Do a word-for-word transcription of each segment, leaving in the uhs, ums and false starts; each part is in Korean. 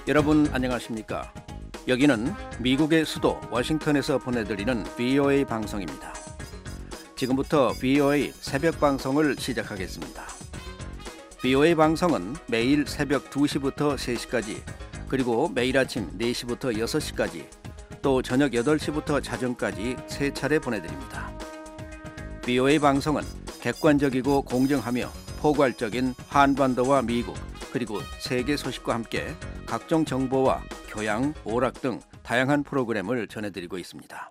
여러분 안녕하십니까? 여기는 미국의 수도 워싱턴에서 보내드리는 브이오에이 방송입니다. 지금부터 브이오에이 새벽 방송을 시작하겠습니다. 브이오에이 방송은 매일 새벽 두 시부터 세 시까지, 그리고 매일 아침 네 시부터 여섯 시까지, 또 저녁 여덟 시부터 자정까지 세 차례 보내드립니다. 브이오에이 방송은 객관적이고 공정하며 포괄적인 한반도와 미국, 그리고 세계 소식과 함께 각종 정보와 교양, 오락 등 다양한 프로그램을 전해드리고 있습니다.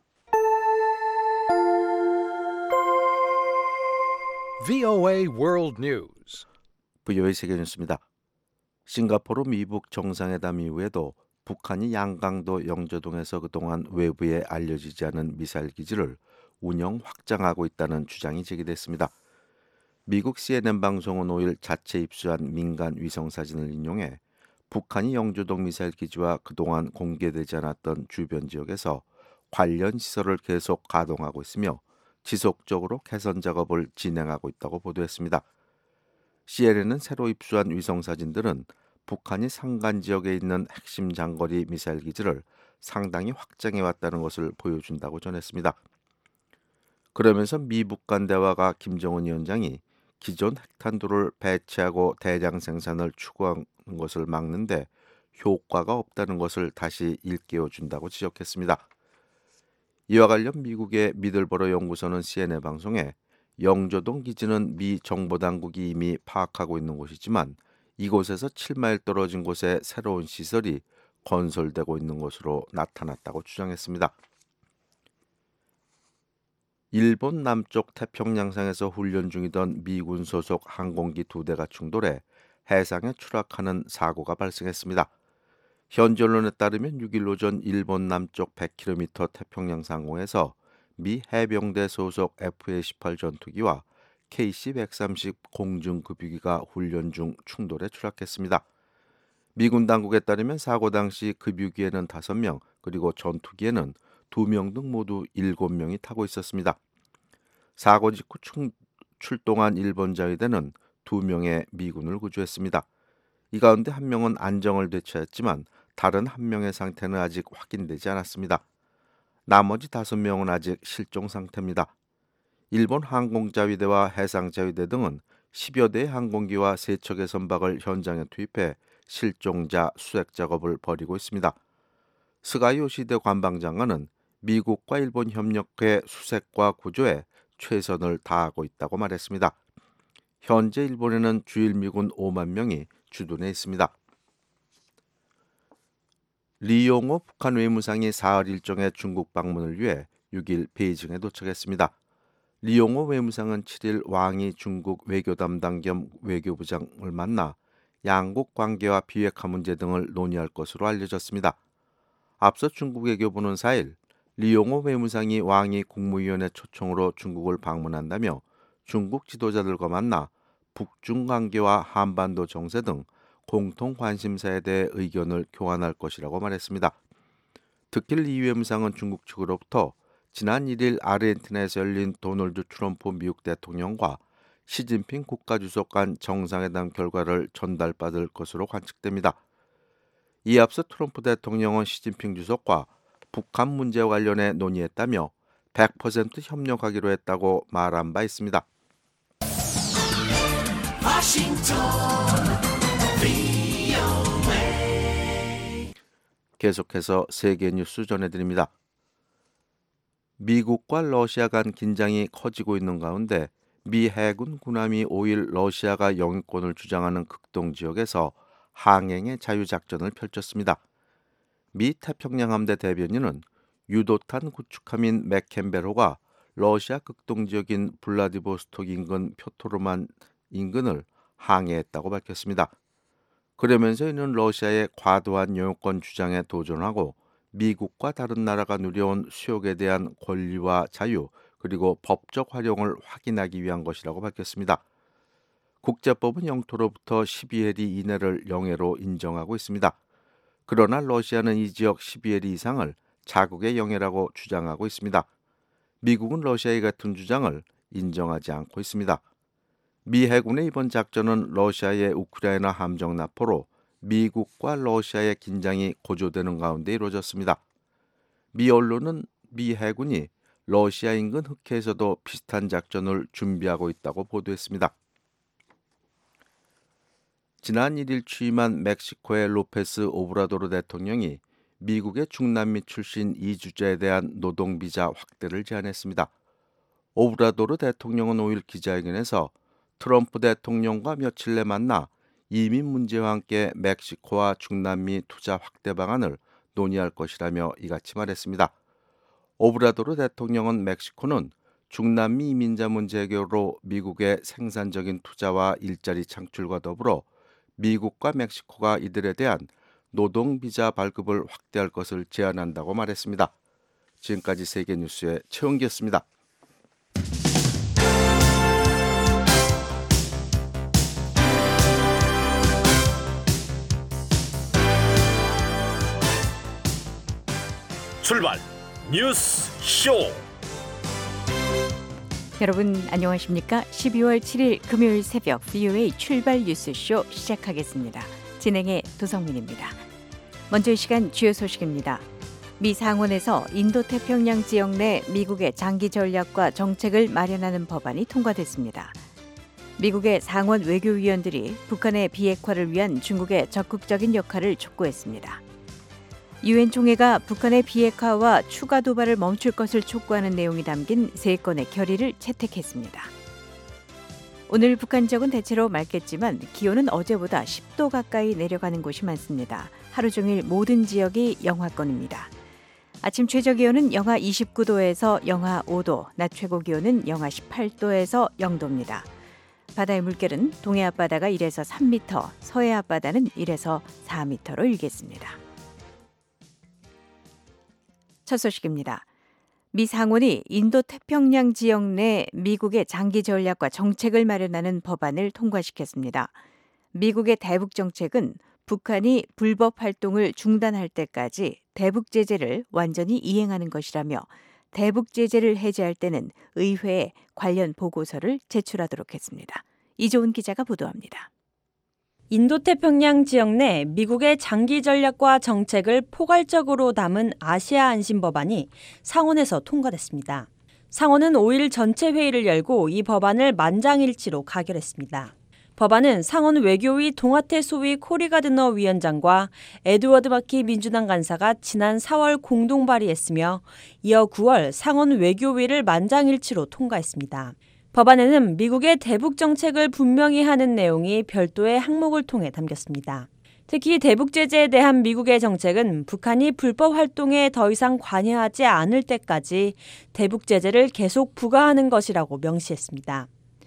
브이오에이 World News. 브이오에이 세계뉴스입니다. 싱가포르 미북 정상회담 이후에도 북한이 양강도 영조동에서 그동안 외부에 알려지지 않은 미사일 기지를 운영 확장하고 있다는 주장이 제기됐습니다. 미국 씨엔엔 방송은 오일 자체 입수한 민간 위성 사진을 인용해 북한이 영조동 미사일 기지와 그동안 공개되지 않았던 주변 지역에서 관련 시설을 계속 가동하고 있으며 지속적으로 개선 작업을 진행하고 있다고 보도했습니다. 씨엔엔은 새로 입수한 위성 사진들은 북한이 상간 지역에 있는 핵심 장거리 미사일 기지를 상당히 확장해 왔다는 것을 보여준다고 전했습니다. 그러면서 미북 간 대화가 김정은 위원장이 기존 핵탄두를 배치하고 대량 생산을 추구하는 것을 막는데 효과가 없다는 것을 다시 일깨워준다고 지적했습니다. 이와 관련 미국의 미들버러 연구소는 씨엔엔 방송에 영조동 기지는 미 정보당국이 이미 파악하고 있는 곳이지만 이곳에서 칠 마일 떨어진 곳에 새로운 시설이 건설되고 있는 것으로 나타났다고 주장했습니다. 일본 남쪽 태평양상에서 훈련 중이던 미군 소속 항공기 두 대가 충돌해 해상에 추락하는 사고가 발생했습니다. 현지 언론에 따르면 육 일 오전 일본 남쪽 백 킬로미터 태평양 상공에서 미 해병대 소속 에프 에이 십팔 전투기와 케이씨 백삼십 공중급유기가 훈련 중 충돌에 추락했습니다. 미군 당국에 따르면 사고 당시 급유기에는 다섯 명, 그리고 전투기에는 두 명 등 모두 일곱 명이 타고 있었습니다. 사고 직후 충, 출동한 일본 자위대는 두 명의 미군을 구조했습니다. 이 가운데 한 명은 안정을 되찾았지만 다른 한 명의 상태는 아직 확인되지 않았습니다. 나머지 다섯 명은 아직 실종 상태입니다. 일본 항공자위대와 해상자위대 등은 십여 대의 항공기와 세 척의 선박을 현장에 투입해 실종자 수색 작업을 벌이고 있습니다. 스가 요시대 관방장관은 미국과 일본 협력해 수색과 구조에 최선을 다하고 있다고 말했습니다. 현재 일본에는 주일 미군 오만 명이 주둔해 있습니다. 리용호 북한 외무상이 사흘 일정의 중국 방문을 위해 육 일 베이징에 도착했습니다. 리용호 외무상은 칠 일 왕이 중국 외교 담당 겸 외교부장을 만나 양국 관계와 비핵화 문제 등을 논의할 것으로 알려졌습니다. 앞서 중국 외교부는 사 일 리용호 외무상이 왕이 국무위원회 초청으로 중국을 방문한다며 중국 지도자들과 만나 북중 관계와 한반도 정세 등 공통 관심사에 대해 의견을 교환할 것이라고 말했습니다. 특히 리 외무상은 중국 측으로부터 지난 일 일 아르헨티나에서 열린 도널드 트럼프 미국 대통령과 시진핑 국가주석 간 정상회담 결과를 전달받을 것으로 관측됩니다. 이에 앞서 트럼프 대통령은 시진핑 주석과 북한 문제와 관련해 논의했다며 백 퍼센트 협력하기로 했다고 말한 바 있습니다. 계속해서 세계 뉴스 전해드립니다. 미국과 러시아 간 긴장이 커지고 있는 가운데 미 해군 군함이 오 일 러시아가 영유권을 주장하는 극동 지역에서 항행의 자유작전을 펼쳤습니다. 미 태평양 함대 대변인은 유도탄 구축함인 맥켄베로가 러시아 극동 지역인 블라디보스톡 인근 표토르만 인근을 항해했다고 밝혔습니다. 그러면서 이는 러시아의 과도한 영유권 주장에 도전하고 미국과 다른 나라가 누려온 수역에 대한 권리와 자유, 그리고 법적 활용을 확인하기 위한 것이라고 밝혔습니다. 국제법은 영토로부터 십이 해리 이내를 영해로 인정하고 있습니다. 그러나 러시아는 이 지역 십이 해리 이상을 자국의 영해라고 주장하고 있습니다. 미국은 러시아의 같은 주장을 인정하지 않고 있습니다. 미 해군의 이번 작전은 러시아의 우크라이나 함정 납포로 미국과 러시아의 긴장이 고조되는 가운데 이루어졌습니다. 미 언론은 미 해군이 러시아 인근 흑해에서도 비슷한 작전을 준비하고 있다고 보도했습니다. 지난 일 일 취임한 멕시코의 로페스 오브라도르 대통령이 미국의 중남미 출신 이주자에 대한 노동비자 확대를 제안했습니다. 오브라도르 대통령은 오 일 기자회견에서 트럼프 대통령과 며칠 내 만나 이민 문제와 함께 멕시코와 중남미 투자 확대 방안을 논의할 것이라며 이같이 말했습니다. 오브라도르 대통령은 멕시코는 중남미 이민자 문제 해결로 미국의 생산적인 투자와 일자리 창출과 더불어 미국과 멕시코가 이들에 대한 노동 비자 발급을 확대할 것을 제안한다고 말했습니다. 지금까지 세계뉴스의 최원기였습니다. 출발 뉴스 쇼. 여러분 안녕하십니까? 십이월 칠일 금요일 새벽 브이오에이 출발 뉴스쇼 시작하겠습니다. 진행의 도성민입니다. 먼저 이 시간 주요 소식입니다. 미 상원에서 인도태평양 지역 내 미국의 장기 전략과 정책을 마련하는 법안이 통과됐습니다. 미국의 상원 외교위원들이 북한의 비핵화를 위한 중국의 적극적인 역할을 촉구했습니다. 유엔 총회가 북한의 비핵화와 추가 도발을 멈출 것을 촉구하는 내용이 담긴 세 건의 결의를 채택했습니다. 오늘 북한 지역은 대체로 맑겠지만 기온은 어제보다 십 도 가까이 내려가는 곳이 많습니다. 하루 종일 모든 지역이 영하권입니다. 아침 최저 기온은 영하 이십구 도에서 영하 오 도, 낮 최고 기온은 영하 십팔 도에서 영 도입니다. 바다의 물결은 동해 앞바다가 일에서 삼 미터, 서해 앞바다는 일에서 사 미터로 일겠습니다. 첫 소식입니다. 미 상원이 인도태평양 지역 내 미국의 장기 전략과 정책을 마련하는 법안을 통과시켰습니다. 미국의 대북 정책은 북한이 불법 활동을 중단할 때까지 대북 제재를 완전히 이행하는 것이라며 대북 제재를 해제할 때는 의회에 관련 보고서를 제출하도록 했습니다. 이조은 기자가 보도합니다. 인도태평양 지역 내 미국의 장기 전략과 정책을 포괄적으로 담은 아시아 안심 법안이 상원에서 통과됐습니다. 상원은 오 일 전체 회의를 열고 이 법안을 만장일치로 가결했습니다. 법안은 상원 외교위 동아태 소위 코리 가드너 위원장과 에드워드 마키 민주당 간사가 지난 사월 공동 발의했으며 이어 구월 상원 외교위를 만장일치로 통과했습니다. 법안에는 미국의 대북 정책을 분명히 하는 내용이 별도의 항목을 통해 담겼습니다. 특히 대북 제재에 대한 미국의 정책은 북한이 불법 활동에 더 이상 관여하지 않을 때까지 대북 제재를 계속 부과하는 것이라고 명시했습니다.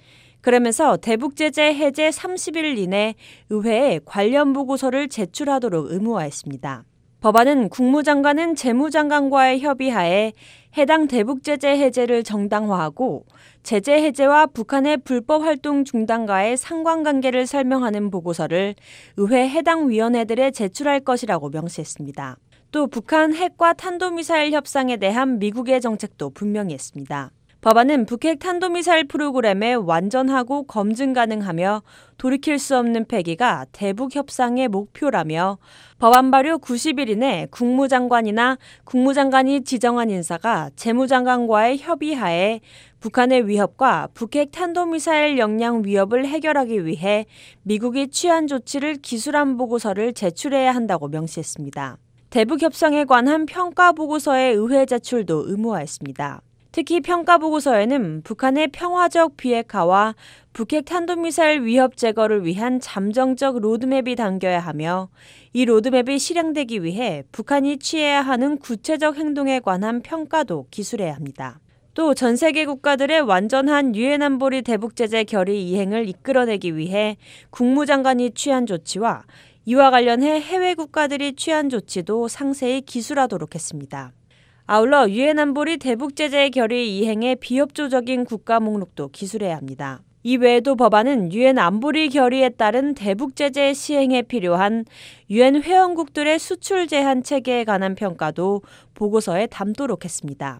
그러면서 대북 제재 해제 삼십 일 이내 의회에 관련 보고서를 제출하도록 의무화했습니다. 법안은 국무장관은 재무장관과의 협의하에 해당 대북 제재 해제를 정당화하고 제재 해제와 북한의 불법 활동 중단과의 상관관계를 설명하는 보고서를 의회 해당 위원회들에 제출할 것이라고 명시했습니다. 또 북한 핵과 탄도미사일 협상에 대한 미국의 정책도 분명히 했습니다. 법안은 북핵 탄도미사일 프로그램에 완전하고 검증 가능하며 돌이킬 수 없는 폐기가 대북 협상의 목표라며 법안 발효 구십 일 이내 국무장관이나 국무장관이 지정한 인사가 재무장관과의 협의하에 북한의 위협과 북핵 탄도미사일 역량 위협을 해결하기 위해 미국이 취한 조치를 기술한 보고서를 제출해야 한다고 명시했습니다. 대북 협상에 관한 평가 보고서의 의회 제출도 의무화했습니다. 특히 평가 보고서에는 북한의 평화적 비핵화와 북핵 탄도미사일 위협 제거를 위한 잠정적 로드맵이 담겨야 하며 이 로드맵이 실행되기 위해 북한이 취해야 하는 구체적 행동에 관한 평가도 기술해야 합니다. 또 전 세계 국가들의 완전한 유엔 안보리 대북 제재 결의 이행을 이끌어내기 위해 국무장관이 취한 조치와 이와 관련해 해외 국가들이 취한 조치도 상세히 기술하도록 했습니다. 아울러 유엔 안보리 대북 제재 결의 이행에 비협조적인 국가 목록도 기술해야 합니다. 이 외에도 법안은 유엔 안보리 결의에 따른 대북 제재 시행에 필요한 유엔 회원국들의 수출 제한 체계에 관한 평가도 보고서에 담도록 했습니다.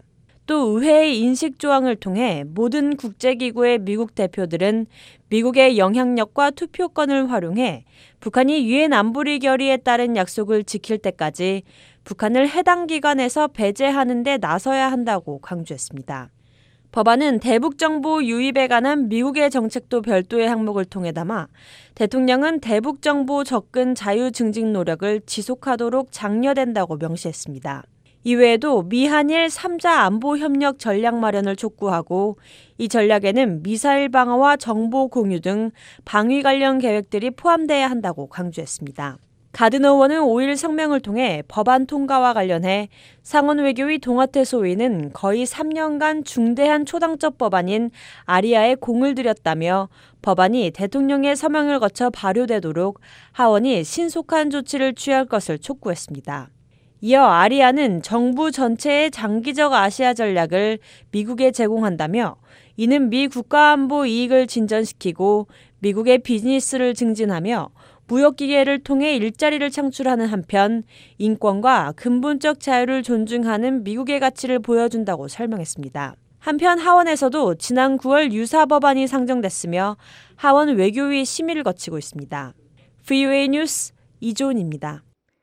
또 의회의 인식 조항을 통해 모든 국제기구의 미국 대표들은 미국의 영향력과 투표권을 활용해 북한이 유엔 안보리 결의에 따른 약속을 지킬 때까지 북한을 해당 기관에서 배제하는 데 나서야 한다고 강조했습니다. 법안은 대북정보 유입에 관한 미국의 정책도 별도의 항목을 통해 담아 대통령은 대북정보 접근 자유 증진 노력을 지속하도록 장려된다고 명시했습니다. 이외에도 미한일 삼 자 안보 협력 전략 마련을 촉구하고 이 전략에는 미사일 방어와 정보 공유 등 방위 관련 계획들이 포함돼야 한다고 강조했습니다. 가드너 의원은 오일 성명을 통해 법안 통과와 관련해 상원 외교위 동아태 소위는 거의 삼 년간 중대한 초당적 법안인 아리아에 공을 들였다며 법안이 대통령의 서명을 거쳐 발효되도록 하원이 신속한 조치를 취할 것을 촉구했습니다. 이어 아리아는 정부 전체의 장기적 아시아 전략을 미국에 제공한다며 이는 미 국가안보 이익을 진전시키고 미국의 비즈니스를 증진하며 무역기계를 통해 일자리를 창출하는 한편 인권과 근본적 자유를 존중하는 미국의 가치를 보여준다고 설명했습니다. 한편 하원에서도 지난 구월 유사 법안이 상정됐으며 하원 외교위 심의를 거치고 있습니다. 브이오에이 뉴스 이조은입니다.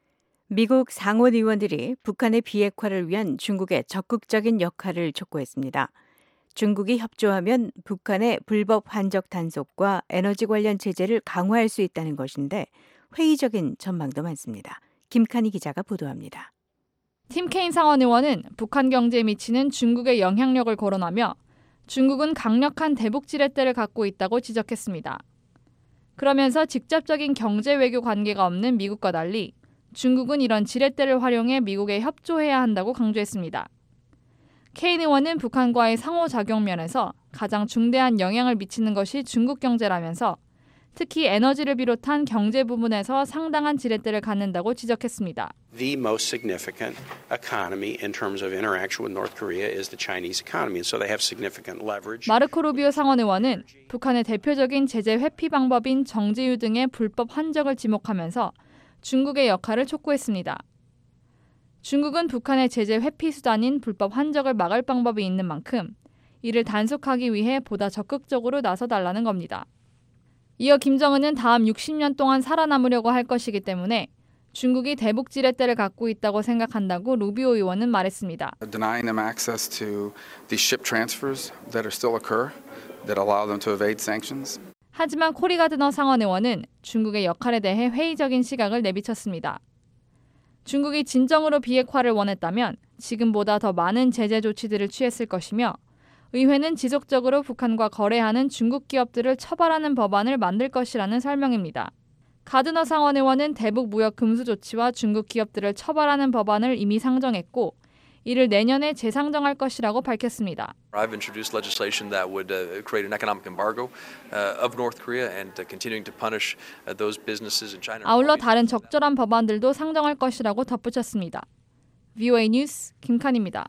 미국 상원 의원들이 북한의 비핵화를 위한 중국의 적극적인 역할을 촉구했습니다. 중국이 협조하면 북한의 불법 환적 단속과 에너지 관련 제재를 강화할 수 있다는 것인데 회의적인 전망도 많습니다. 김칸희 기자가 보도합니다. 팀 케인 상원 의원은 북한 경제에 미치는 중국의 영향력을 거론하며 중국은 강력한 대북 지렛대를 갖고 있다고 지적했습니다. 그러면서 직접적인 경제 외교 관계가 없는 미국과 달리 중국은 이런 지렛대를 활용해 미국에 협조해야 한다고 강조했습니다. 케인 의원은 북한과의 상호작용 면에서 가장 중대한 영향을 미치는 것이 중국 경제라면서 특히 에너지를 비롯한 경제 부분에서 상당한 지렛대를 갖는다고 지적했습니다. The most significant economy in terms of interaction with North Korea is the Chinese economy, and so they have significant leverage. 마르코 루비오 상원 의원은 북한의 대표적인 제재 회피 방법인 정제유 등의 불법 환적을 지목하면서 중국의 역할을 촉구했습니다. 중국은 북한의 제재 회피 수단인 불법 환적을 막을 방법이 있는 만큼 이를 단속하기 위해 보다 적극적으로 나서달라는 겁니다. 이어 김정은은 다음 육십 년 동안 살아남으려고 할 것이기 때문에 중국이 대북 지렛대를 갖고 있다고 생각한다고 루비오 의원은 말했습니다. Denying them access to the ship transfers that are still occur that allow them to evade sanctions. 하지만 코리 가드너 상원 의원은 중국의 역할에 대해 회의적인 시각을 내비쳤습니다. 중국이 진정으로 비핵화를 원했다면 지금보다 더 많은 제재 조치들을 취했을 것이며 의회는 지속적으로 북한과 거래하는 중국 기업들을 처벌하는 법안을 만들 것이라는 설명입니다. 가드너 상원 의원은 대북 무역 금수 조치와 중국 기업들을 처벌하는 법안을 이미 상정했고 이를 내년에 재상정할 것이라고 밝혔습니다. I've introduced legislation that would uh, create an economic embargo uh, of North Korea and uh, continuing to punish uh, those businesses in China. 아울러 다른 적절한 법안들도 상정할 것이라고 덧붙였습니다. 브이오에이 뉴스 김칸입니다.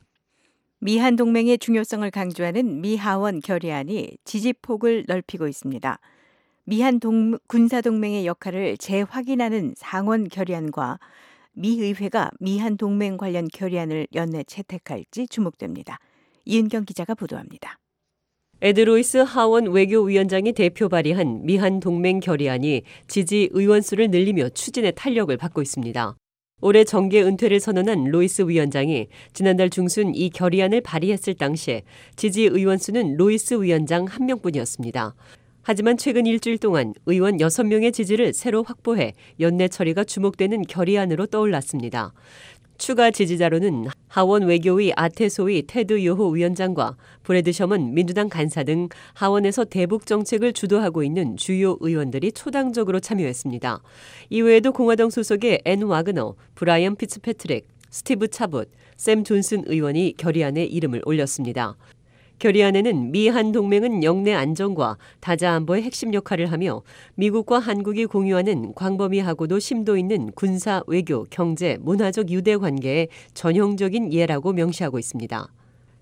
미한 동맹의 중요성을 강조하는 미 하원 결의안이 지지폭을 넓히고 있습니다. 미한 동, 군사동맹의 역할을 재확인하는 상원 결의안과 미 의회가 미한 동맹 관련 결의안을 연내 채택할지 주목됩니다. 이은경 기자가 보도합니다. 에드 로이스 하원 외교위원장이 대표 발의한 미한 동맹 결의안이 지지 의원 수를 늘리며 추진의 탄력을 받고 있습니다. 올해 정계 은퇴를 선언한 로이스 위원장이 지난달 중순 이 결의안을 발의했을 당시에 지지 의원 수는 로이스 위원장 한 명뿐이었습니다. 하지만 최근 일주일 동안 의원 여섯 명의 지지를 새로 확보해 연내 처리가 주목되는 결의안으로 떠올랐습니다. 추가 지지자로는 하원 외교위 아테소위 테드 요호 위원장과 브래드 셔먼 민주당 간사 등 하원에서 대북 정책을 주도하고 있는 주요 의원들이 초당적으로 참여했습니다. 이외에도 공화당 소속의 앤 와그너, 브라이언 피츠패트릭, 스티브 차봇, 샘 존슨 의원이 결의안에 이름을 올렸습니다. 결의안에는 미한 동맹은 영내 안정과 다자 안보의 핵심 역할을 하며 미국과 한국이 공유하는 광범위하고도 심도 있는 군사, 외교, 경제, 문화적 유대 관계의 전형적인 예라고 명시하고 있습니다.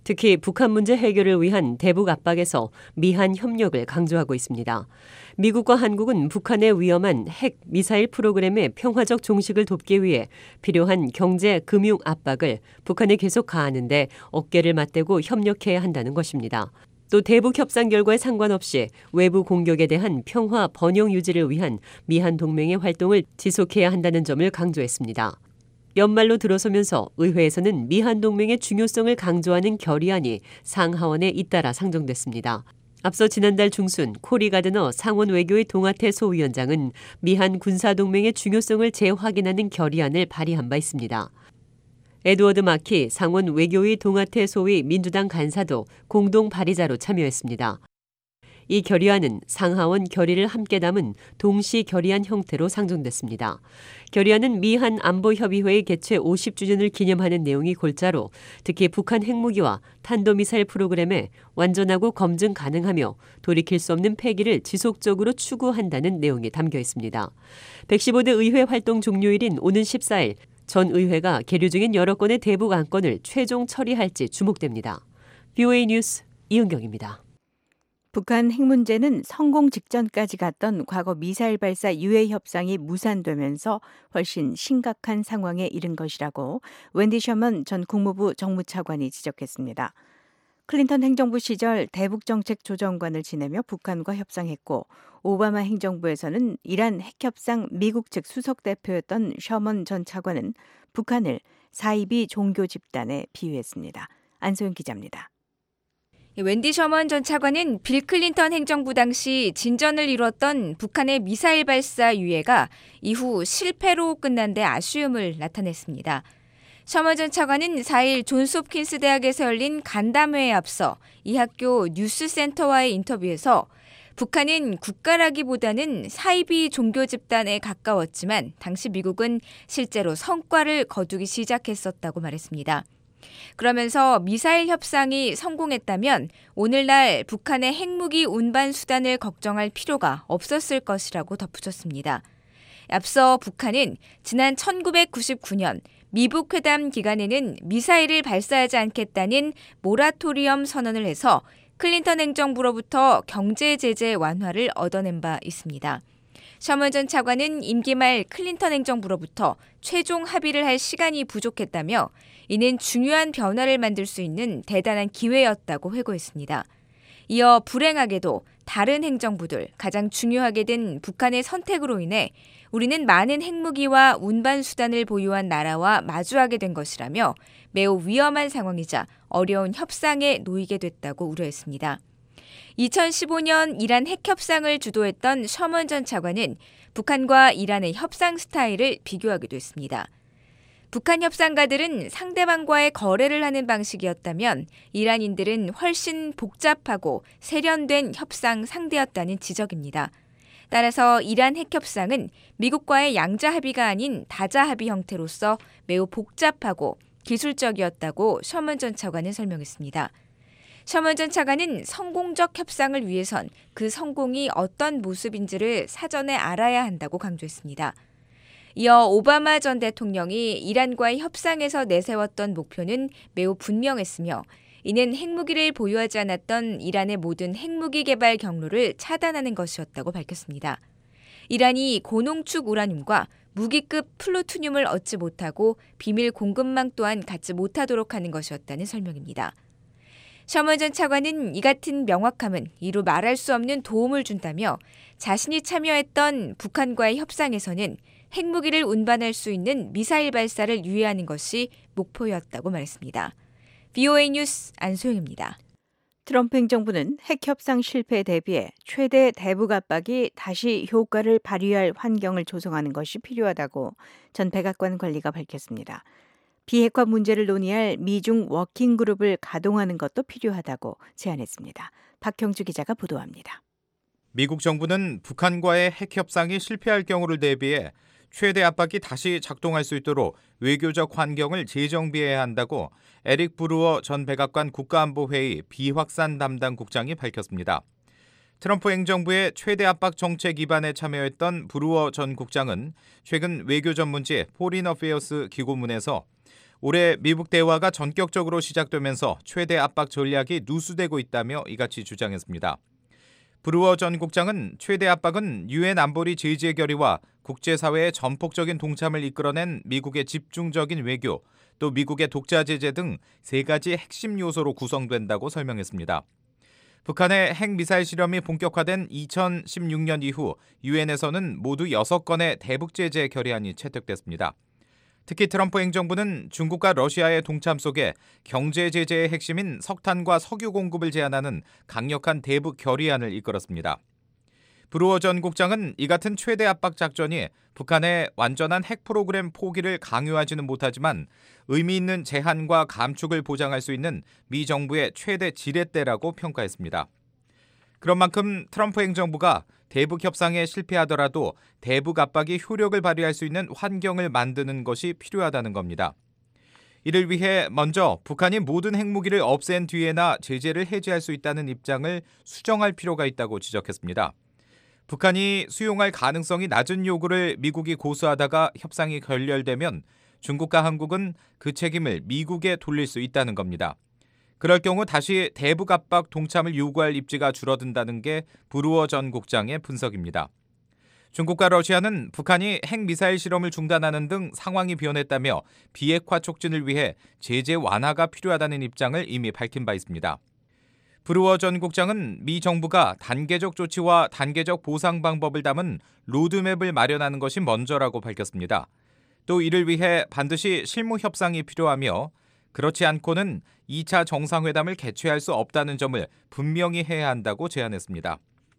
특히 북한 문제 해결을 위한 대북 압박에서 미한 협력을 강조하고 있습니다. 미국과 한국은 북한의 위험한 핵, 미사일 프로그램의 평화적 종식을 돕기 위해 필요한 경제, 금융 압박을 북한에 계속 가하는 데 어깨를 맞대고 협력해야 한다는 것입니다. 또 대북 협상 결과에 상관없이 외부 공격에 대한 평화 번영 유지를 위한 미한 동맹의 활동을 지속해야 한다는 점을 강조했습니다. 연말로 들어서면서 의회에서는 미한 동맹의 중요성을 강조하는 결의안이 상하원에 잇따라 상정됐습니다. 앞서 지난달 중순 코리 가드너 상원 외교의 동아태 소위원장은 미한 군사동맹의 중요성을 재확인하는 결의안을 발의한 바 있습니다. 에드워드 마키 상원 외교의 동아태 소위 민주당 간사도 공동 발의자로 참여했습니다. 이 결의안은 상하원 결의를 함께 담은 동시 결의안 형태로 상정됐습니다. 결의안은 미한 안보협의회의 개최 오십 주년을 기념하는 내용이 골자로 특히 북한 핵무기와 탄도미사일 프로그램에 완전하고 검증 가능하며 돌이킬 수 없는 폐기를 지속적으로 추구한다는 내용이 담겨 있습니다. 백십오 대 의회 활동 종료일인 오는 십사일 전 의회가 계류 중인 여러 건의 대북 안건을 최종 처리할지 주목됩니다. 브이오에이 뉴스 이은경입니다. 북한 핵 문제는 성공 직전까지 갔던 과거 미사일 발사 유예 협상이 무산되면서 훨씬 심각한 상황에 이른 것이라고 웬디 셔먼 전 국무부 정무차관이 지적했습니다. 클린턴 행정부 시절 대북정책조정관을 지내며 북한과 협상했고 오바마 행정부에서는 이란 핵협상 미국 측 수석대표였던 셔먼 전 차관은 북한을 사이비 종교 집단에 비유했습니다. 안소영 기자입니다. 웬디 셔먼 전 차관은 빌 클린턴 행정부 당시 진전을 이뤘던 북한의 미사일 발사 유예가 이후 실패로 끝난 데 아쉬움을 나타냈습니다. 셔먼 전 차관은 사일 존스 홉킨스 대학에서 열린 간담회에 앞서 이 학교 뉴스센터와의 인터뷰에서 북한은 국가라기보다는 사이비 종교 집단에 가까웠지만 당시 미국은 실제로 성과를 거두기 시작했었다고 말했습니다. 그러면서 미사일 협상이 성공했다면 오늘날 북한의 핵무기 운반 수단을 걱정할 필요가 없었을 것이라고 덧붙였습니다. 앞서 북한은 지난 천구백구십구년 미북 회담 기간에는 미사일을 발사하지 않겠다는 모라토리엄 선언을 해서 클린턴 행정부로부터 경제 제재 완화를 얻어낸 바 있습니다. 셔먼 전 차관은 임기 말 클린턴 행정부로부터 최종 합의를 할 시간이 부족했다며 이는 중요한 변화를 만들 수 있는 대단한 기회였다고 회고했습니다. 이어 불행하게도 다른 행정부들, 가장 중요하게 된 북한의 선택으로 인해 우리는 많은 핵무기와 운반 수단을 보유한 나라와 마주하게 된 것이라며 매우 위험한 상황이자 어려운 협상에 놓이게 됐다고 우려했습니다. 이천십오년 이란 핵협상을 주도했던 셔먼 전 차관은 북한과 이란의 협상 스타일을 비교하기도 했습니다. 북한 협상가들은 상대방과의 거래를 하는 방식이었다면 이란인들은 훨씬 복잡하고 세련된 협상 상대였다는 지적입니다. 따라서 이란 핵협상은 미국과의 양자 합의가 아닌 다자 합의 형태로서 매우 복잡하고 기술적이었다고 셔먼 전 차관은 설명했습니다. 셔먼 전 차관은 성공적 협상을 위해선 그 성공이 어떤 모습인지를 사전에 알아야 한다고 강조했습니다. 이어 오바마 전 대통령이 이란과의 협상에서 내세웠던 목표는 매우 분명했으며 이는 핵무기를 보유하지 않았던 이란의 모든 핵무기 개발 경로를 차단하는 것이었다고 밝혔습니다. 이란이 고농축 우라늄과 무기급 플루토늄을 얻지 못하고 비밀 공급망 또한 갖지 못하도록 하는 것이었다는 설명입니다. 셔먼 전 차관은 이 같은 명확함은 이루 말할 수 없는 도움을 준다며 자신이 참여했던 북한과의 협상에서는 핵무기를 운반할 수 있는 미사일 발사를 유예하는 것이 목표였다고 말했습니다. 브이오에이 뉴스 안소영입니다. 트럼프 행정부는 핵협상 실패에 대비해 최대 대북 압박이 다시 효과를 발휘할 환경을 조성하는 것이 필요하다고 전 백악관 관리가 밝혔습니다. 비핵화 문제를 논의할 미중 워킹그룹을 가동하는 것도 필요하다고 제안했습니다. 박형주 기자가 보도합니다. 미국 정부는 북한과의 핵협상이 실패할 경우를 대비해 최대 압박이 다시 작동할 수 있도록 외교적 환경을 재정비해야 한다고 에릭 브루어 전 백악관 국가안보회의 비확산 담당 국장이 밝혔습니다. 트럼프 행정부의 최대 압박 정책 입안에 참여했던 브루어 전 국장은 최근 외교 전문지 포린 어페어스 기고문에서 올해 미북 대화가 전격적으로 시작되면서 최대 압박 전략이 누수되고 있다며 이같이 주장했습니다. 브루어 전 국장은 최대 압박은 유엔 안보리 제재 결의와 국제사회의 전폭적인 동참을 이끌어낸 미국의 집중적인 외교, 또 미국의 독자 제재 등 세 가지 핵심 요소로 구성된다고 설명했습니다. 북한의 핵미사일 실험이 본격화된 이천십육 년 이후 유엔에서는 모두 여섯 건의 대북 제재 결의안이 채택됐습니다. 특히 트럼프 행정부는 중국과 러시아의 동참 속에 경제 제재의 핵심인 석탄과 석유 공급을 제한하는 강력한 대북 결의안을 이끌었습니다. 브루어 전 국장은 이 같은 최대 압박 작전이 북한의 완전한 핵 프로그램 포기를 강요하지는 못하지만 의미 있는 제한과 감축을 보장할 수 있는 미 정부의 최대 지렛대라고 평가했습니다. 그런 만큼 트럼프 행정부가 대북 협상에 실패하더라도 대북 압박이 효력을 발휘할 수 있는 환경을 만드는 것이 필요하다는 겁니다. 이를 위해 먼저 북한이 모든 핵무기를 없앤 뒤에나 제재를 해제할 수 있다는 입장을 수정할 필요가 있다고 지적했습니다. 북한이 수용할 가능성이 낮은 요구를 미국이 고수하다가 협상이 결렬되면 중국과 한국은 그 책임을 미국에 돌릴 수 있다는 겁니다. 그럴 경우 다시 대북 압박 동참을 요구할 입지가 줄어든다는 게 브루어 전 국장의 분석입니다. 중국과 러시아는 북한이 핵미사일 실험을 중단하는 등 상황이 변했다며 비핵화 촉진을 위해 제재 완화가 필요하다는 입장을 이미 밝힌 바 있습니다. 브루어 전 국장은 미 정부가 단계적 조치와 단계적 보상 방법을 담은 로드맵을 마련하는 것이 먼저라고 밝혔습니다. 또 이를 위해 반드시 실무 협상이 필요하며 그렇지 않고는 이 차 정상회담을 개최할 수 없다는 점을 분명히 해야 한다고 제안했습니다.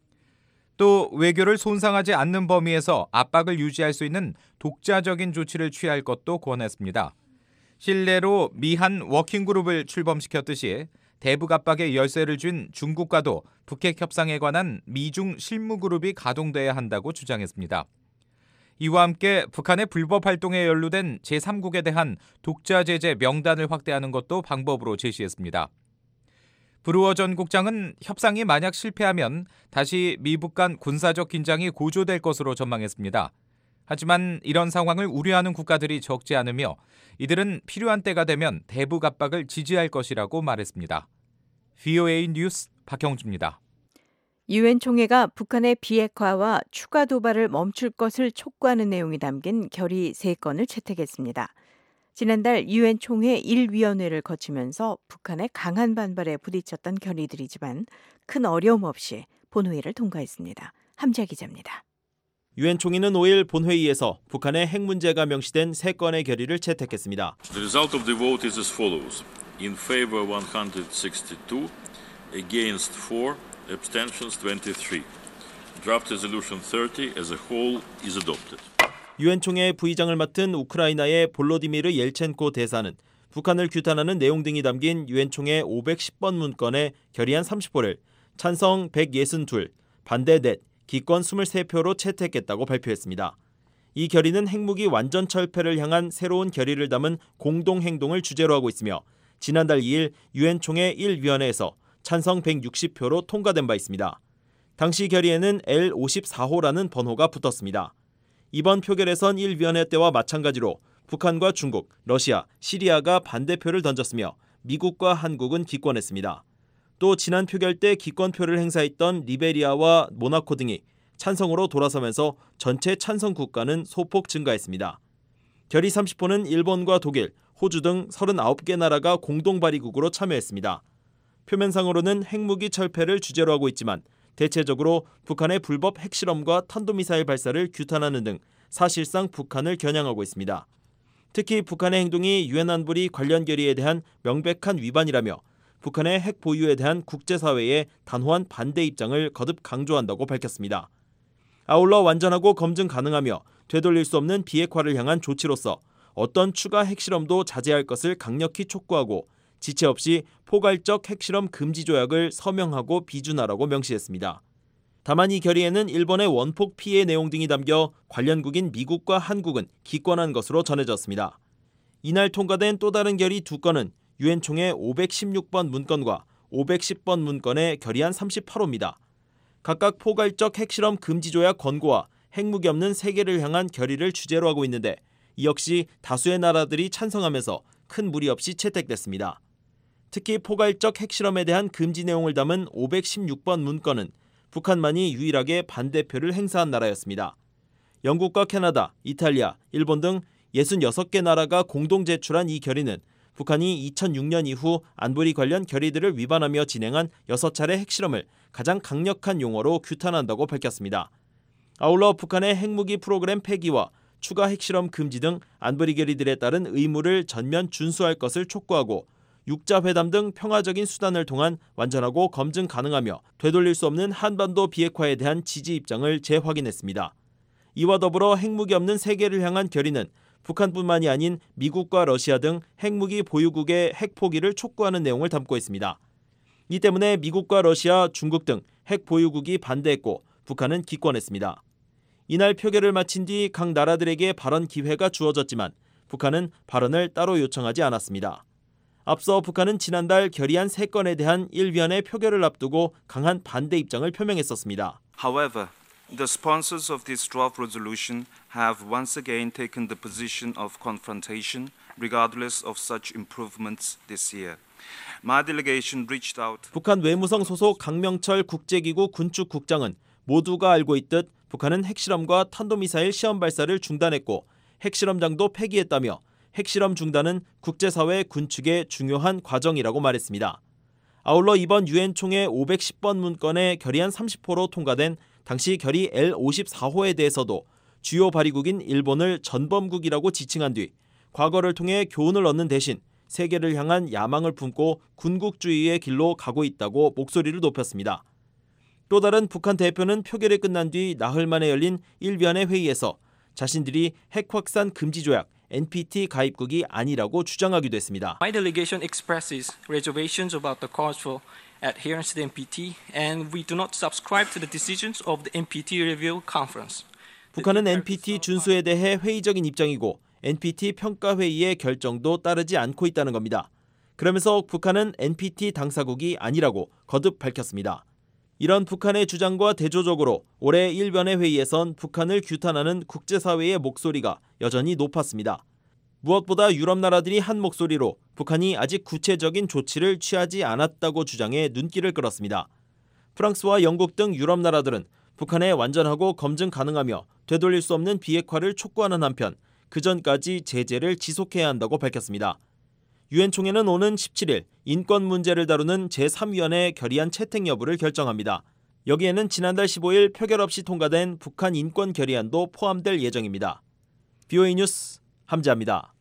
또 외교를 손상하지 않는 범위에서 압박을 유지할 수 있는 독자적인 조치를 취할 것도 권했습니다. 실내로 미한 워킹그룹을 출범시켰듯이 대북 압박에 열쇠를 쥔 중국과도 북핵 협상에 관한 미중 실무그룹이 가동돼야 한다고 주장했습니다. 이와 함께 북한의 불법 활동에 연루된 제삼국에 대한 독자 제재 명단을 확대하는 것도 방법으로 제시했습니다. 브루어 전 국장은 협상이 만약 실패하면 다시 미북 간 군사적 긴장이 고조될 것으로 전망했습니다. 하지만 이런 상황을 우려하는 국가들이 적지 않으며 이들은 필요한 때가 되면 대북 압박을 지지할 것이라고 말했습니다. 브이오에이 뉴스 박형주입니다. 유엔 총회가 북한의 비핵화와 추가 도발을 멈출 것을 촉구하는 내용이 담긴 결의 세 건을 채택했습니다. 지난달 유엔 총회 일 위원회를 거치면서 북한의 강한 반발에 부딪혔던 결의들이지만 큰 어려움 없이 본회의를 통과했습니다. 함재 기자입니다. 유엔 총회는 오일 본회의에서 북한의 핵 문제가 명시된 세 건의 결의를 채택했습니다. The result of the vote is as follows. In favor one hundred sixty-two, against four, abstentions twenty-three. Draft resolution thirty as a whole is adopted. 유엔 총회 부의장을 맡은 우크라이나의 볼로디미르 옐첸코 대사는 북한을 규탄하는 내용 등이 담긴 유엔 총회 오백십 번 문건의 결의안 삼십 호를 찬성 백육십이, 반대 넷, 기권 이십삼 표로 채택했다고 발표했습니다. 이 결의는 핵무기 완전 철폐를 향한 새로운 결의를 담은 공동행동을 주제로 하고 있으며 지난달 이 일 유엔 총회 일 위원회에서 찬성 백육십 표로 통과된 바 있습니다. 당시 결의에는 엘 오십사 호라는 번호가 붙었습니다. 이번 표결에선 일 위원회 때와 마찬가지로 북한과 중국, 러시아, 시리아가 반대표를 던졌으며 미국과 한국은 기권했습니다. 또 지난 표결 때 기권표를 행사했던 리베리아와 모나코 등이 찬성으로 돌아서면서 전체 찬성 국가는 소폭 증가했습니다. 결의 삼십 호는 일본과 독일, 호주 등 서른아홉 개 나라가 공동 발의국으로 참여했습니다. 표면상으로는 핵무기 철폐를 주제로 하고 있지만 대체적으로 북한의 불법 핵실험과 탄도미사일 발사를 규탄하는 등 사실상 북한을 겨냥하고 있습니다. 특히 북한의 행동이 유엔 안보리 관련 결의에 대한 명백한 위반이라며 북한의 핵 보유에 대한 국제사회의 단호한 반대 입장을 거듭 강조한다고 밝혔습니다. 아울러 완전하고 검증 가능하며 되돌릴 수 없는 비핵화를 향한 조치로서 어떤 추가 핵실험도 자제할 것을 강력히 촉구하고 지체 없이 포괄적 핵실험 금지 조약을 서명하고 비준하라고 명시했습니다. 다만 이 결의에는 일본의 원폭 피해 내용 등이 담겨 관련국인 미국과 한국은 기권한 것으로 전해졌습니다. 이날 통과된 또 다른 결의 두 건은 유엔 총회 오백십육 번 문건과 오백십 번 문건의 결의안 삼십팔 호입니다. 각각 포괄적 핵실험 금지 조약 권고와 핵무기 없는 세계를 향한 결의를 주제로 하고 있는데 이 역시 다수의 나라들이 찬성하면서 큰 무리 없이 채택됐습니다. 특히 포괄적 핵실험에 대한 금지 내용을 담은 오백십육 번 문건은 북한만이 유일하게 반대표를 행사한 나라였습니다. 영국과 캐나다, 이탈리아, 일본 등 육십육 개 나라가 공동 제출한 이 결의는 북한이 이천육 년 이후 안보리 관련 결의들을 위반하며 진행한 여섯 차례 핵실험을 가장 강력한 용어로 규탄한다고 밝혔습니다. 아울러 북한의 핵무기 프로그램 폐기와 추가 핵실험 금지 등 안보리 결의들에 따른 의무를 전면 준수할 것을 촉구하고 육자회담 등 평화적인 수단을 통한 완전하고 검증 가능하며 되돌릴 수 없는 한반도 비핵화에 대한 지지 입장을 재확인했습니다. 이와 더불어 핵무기 없는 세계를 향한 결의는 북한뿐만이 아닌 미국과 러시아 등 핵무기 보유국의 핵 포기를 촉구하는 내용을 담고 있습니다. 이 때문에 미국과 러시아, 중국 등 핵 보유국이 반대했고 북한은 기권했습니다. 이날 표결을 마친 뒤 각 나라들에게 발언 기회가 주어졌지만 북한은 발언을 따로 요청하지 않았습니다. 앞서 북한은 지난달 결의안 세 건에 대한 일 위원회 표결을 앞두고 강한 반대 입장을 표명했었습니다. However, the sponsors of this draft resolution have once again taken the position of confrontation, regardless of such improvements this year. My delegation reached out. 북한 외무성 소속 강명철 국제기구 군축 국장은 모두가 알고 있듯 북한은 핵실험과 탄도미사일 시험 발사를 중단했고 핵실험장도 폐기했다며 핵실험 중단은 국제사회 군축의 중요한 과정이라고 말했습니다. 아울러 이번 유엔 총회 오백십 번 문건에 결의안 삼십 호로 통과된 당시 결의 엘 오십사 호에 대해서도 주요 발의국인 일본을 전범국이라고 지칭한 뒤 과거를 통해 교훈을 얻는 대신 세계를 향한 야망을 품고 군국주의의 길로 가고 있다고 목소리를 높였습니다. 또 다른 북한 대표는 표결이 끝난 뒤 나흘 만에 열린 일 위원회 회의에서 자신들이 핵 확산 금지 조약 엔피티 가입국이 아니라고 주장하기도 했습니다. My delegation expresses reservations about the calls for adherence to the 엔피티 and we do not subscribe to the decisions of the 엔피티 Review Conference. 북한은 엔피티 준수에 대해 회의적인 입장이고 엔피티 평가회의의 결정도 따르지 않고 있다는 겁니다. 그러면서 북한은 엔피티 당사국이 아니라고 거듭 밝혔습니다. 이런 북한의 주장과 대조적으로 올해 일 위원회 회의에선 북한을 규탄하는 국제사회의 목소리가 여전히 높았습니다. 무엇보다 유럽 나라들이 한 목소리로 북한이 아직 구체적인 조치를 취하지 않았다고 주장해 눈길을 끌었습니다. 프랑스와 영국 등 유럽 나라들은 북한의 완전하고 검증 가능하며 되돌릴 수 없는 비핵화를 촉구하는 한편 그전까지 제재를 지속해야 한다고 밝혔습니다. 유엔 총회는 오는 십칠 일 인권 문제를 다루는 제삼 위원회 결의안 채택 여부를 결정합니다. 여기에는 지난달 십오 일 표결 없이 통과된 북한 인권 결의안도 포함될 예정입니다. 비오에이 뉴스 함지아입니다.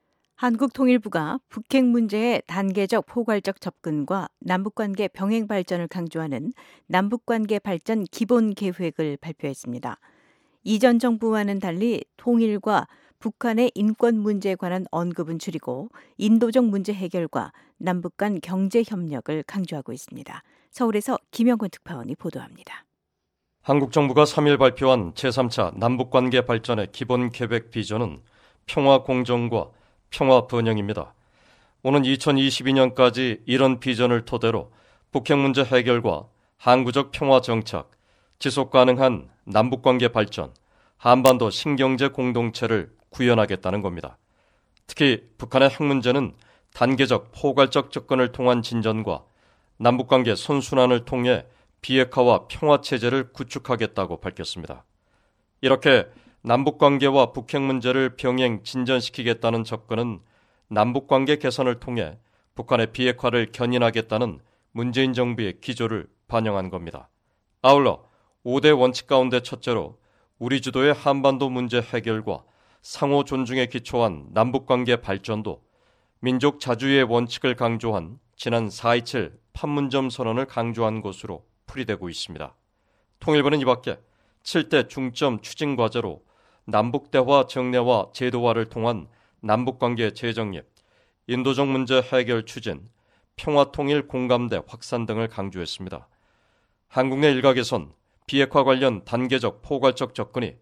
한국통일부가 북핵 문제의 단계적 포괄적 접근과 남북관계 병행 발전을 강조하는 남북관계 발전 기본 계획을 발표했습니다. 이전 정부와는 달리 통일과 북한의 인권 문제에 관한 언급은 줄이고 인도적 문제 해결과 남북 간 경제 협력을 강조하고 있습니다. 서울에서 김영권 특파원이 보도합니다. 한국 정부가 삼 일 발표한 제삼 차 남북관계 발전의 기본 계획 비전은 평화 공정과 평화 번영입니다. 오는 이천이십이 년까지 이런 비전을 토대로 북핵 문제 해결과 항구적 평화 정착, 지속 가능한 남북관계 발전, 한반도 신경제 공동체를 구현하겠다는 겁니다. 특히 북한의 핵 문제는 단계적 포괄적 접근을 통한 진전과 남북관계 선순환을 통해 비핵화와 평화체제를 구축하겠다고 밝혔습니다. 이렇게 남북관계와 북핵 문제를 병행 진전시키겠다는 접근은 남북관계 개선을 통해 북한의 비핵화를 견인하겠다는 문재인 정부의 기조를 반영한 겁니다. 아울러 오 대 원칙 가운데 첫째로 우리 주도의 한반도 문제 해결과 상호 존중에 기초한 남북관계 발전도 민족 자주의 원칙을 강조한 지난 사 이칠 판문점 선언을 강조한 것으로 풀이되고 있습니다. 통일부는 이 밖에 칠 대 중점 추진 과제로 남북대화 정례화 제도화를 통한 남북관계 재정립, 인도적 문제 해결 추진, 평화통일 공감대 확산 등을 강조했습니다. 한국 내 일각에선 비핵화 관련 단계적 포괄적 접근이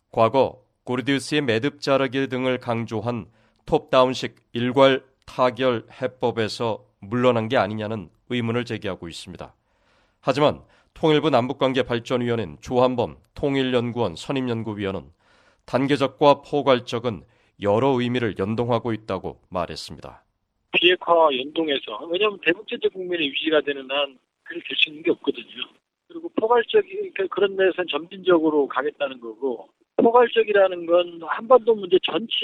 과거 고르디우스의 매듭 자르기 등을 강조한 톱다운식 일괄 타결 해법에서 물러난 게 아니냐는 의문을 제기하고 있습니다. 하지만 통일부 남북관계 발전위원회인 조한범 통일연구원 선임연구위원은 단계적과 포괄적은 여러 의미를 연동하고 있다고 말했습니다. 비핵화와 연동해서, 왜냐하면 대북제재 국면이 유지가 되는 한 그렇게 될 수 있는 게 없거든요. 그리고 포괄적인, 그러니까 그런 데서는 점진적으로 가겠다는 거고, 포괄적이라는 건 한반도 문제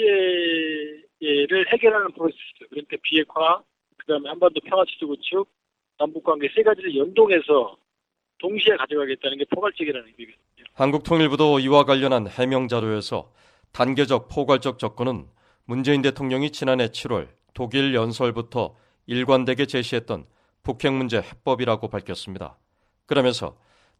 전체를 해결하는 프로세스. 그러니까 비핵화, 그다음에 한반도 평화체제 구축, 남북관계 세 가지를 연동해서 동시에 가져가겠다는 게 포괄적이라는 의미거든요. 한국통일부도 이와 관련한 해명 자료에서 단계적 포괄적 접근은 문재인 대통령이 지난해 칠월 독일 연설부터 일관되게 제시했던 북핵 문제 해법이라고 밝혔습니다. 그러면서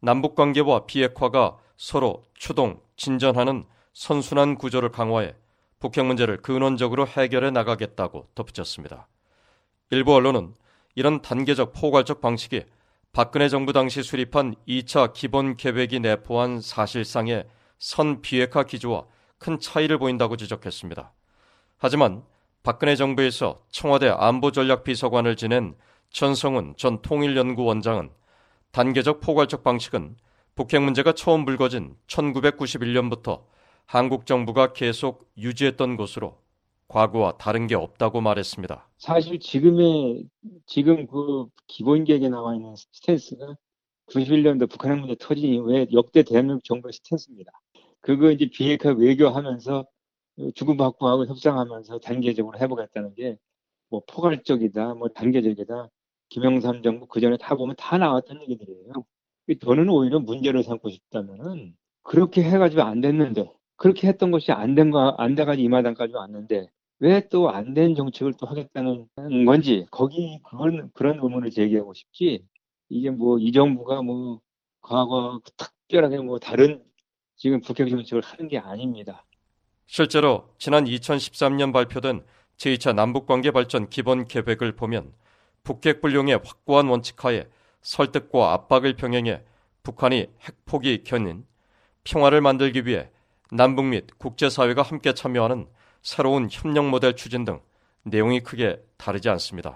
남북관계와 비핵화가 서로 추동, 진전하는 선순환 구조를 강화해 북핵 문제를 근원적으로 해결해 나가겠다고 덧붙였습니다. 일부 언론은 이런 단계적 포괄적 방식이 박근혜 정부 당시 수립한 이 차 기본계획이 내포한 사실상의 선비핵화 기조와 큰 차이를 보인다고 지적했습니다. 하지만 박근혜 정부에서 청와대 안보전략비서관을 지낸 전성훈 전 통일연구원장은 단계적 포괄적 방식은 북핵 문제가 처음 불거진 천구백구십일 년부터 한국 정부가 계속 유지했던 것으로 과거와 다른 게 없다고 말했습니다. 사실 지금의 지금 그 기본계획에 나와 있는 스탠스가 구십일 년도 북한 문제 터진 이후에 역대 대한민국 정부의 스탠스입니다. 그거 이제 비핵화 외교하면서 주고받고 하고 협상하면서 단계적으로 해보겠다는 게 뭐 포괄적이다, 뭐 단계적이다. 김영삼 정부 그 전에 다 보면 다 나왔던 얘기들이에요. 저는 오히려 문제를 삼고 싶다면은 그렇게 해가지고 안 됐는데, 그렇게 했던 것이 안 된 거, 안 돼가지고 이 마당까지 왔는데 왜 또 안 된 정책을 또 하겠다는 건지, 거기 그런 그런 의문을 제기하고 싶지. 이게 뭐 이 정부가 뭐 과거 특별하게 뭐 다른 지금 북핵 정책을 하는 게 아닙니다. 실제로 지난 이천십삼 년 발표된 제이 차 남북관계 발전 기본 계획을 보면 북핵 불용의 확고한 원칙하에 설득과 압박을 병행해 북한이 핵포기 견인, 평화를 만들기 위해 남북 및 국제사회가 함께 참여하는 새로운 협력 모델 추진 등 내용이 크게 다르지 않습니다.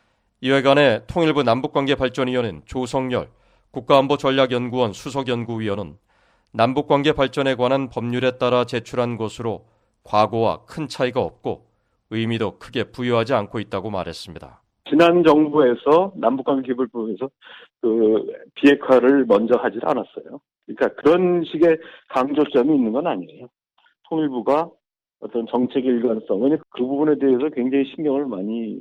이에 관해 통일부 남북관계발전위원회인 조성열 국가안보전략연구원 수석연구위원은 남북관계 발전에 관한 법률에 따라 제출한 것으로 과거와 큰 차이가 없고 의미도 크게 부여하지 않고 있다고 말했습니다. 지난 정부에서 남북관계 개발 부분에서 그 비핵화를 먼저 하질 않았어요. 그러니까 그런 식의 강조점이 있는 건 아니에요. 통일부가 어떤 정책의 일관성, 왜냐하면 그 부분에 대해서 굉장히 신경을 많이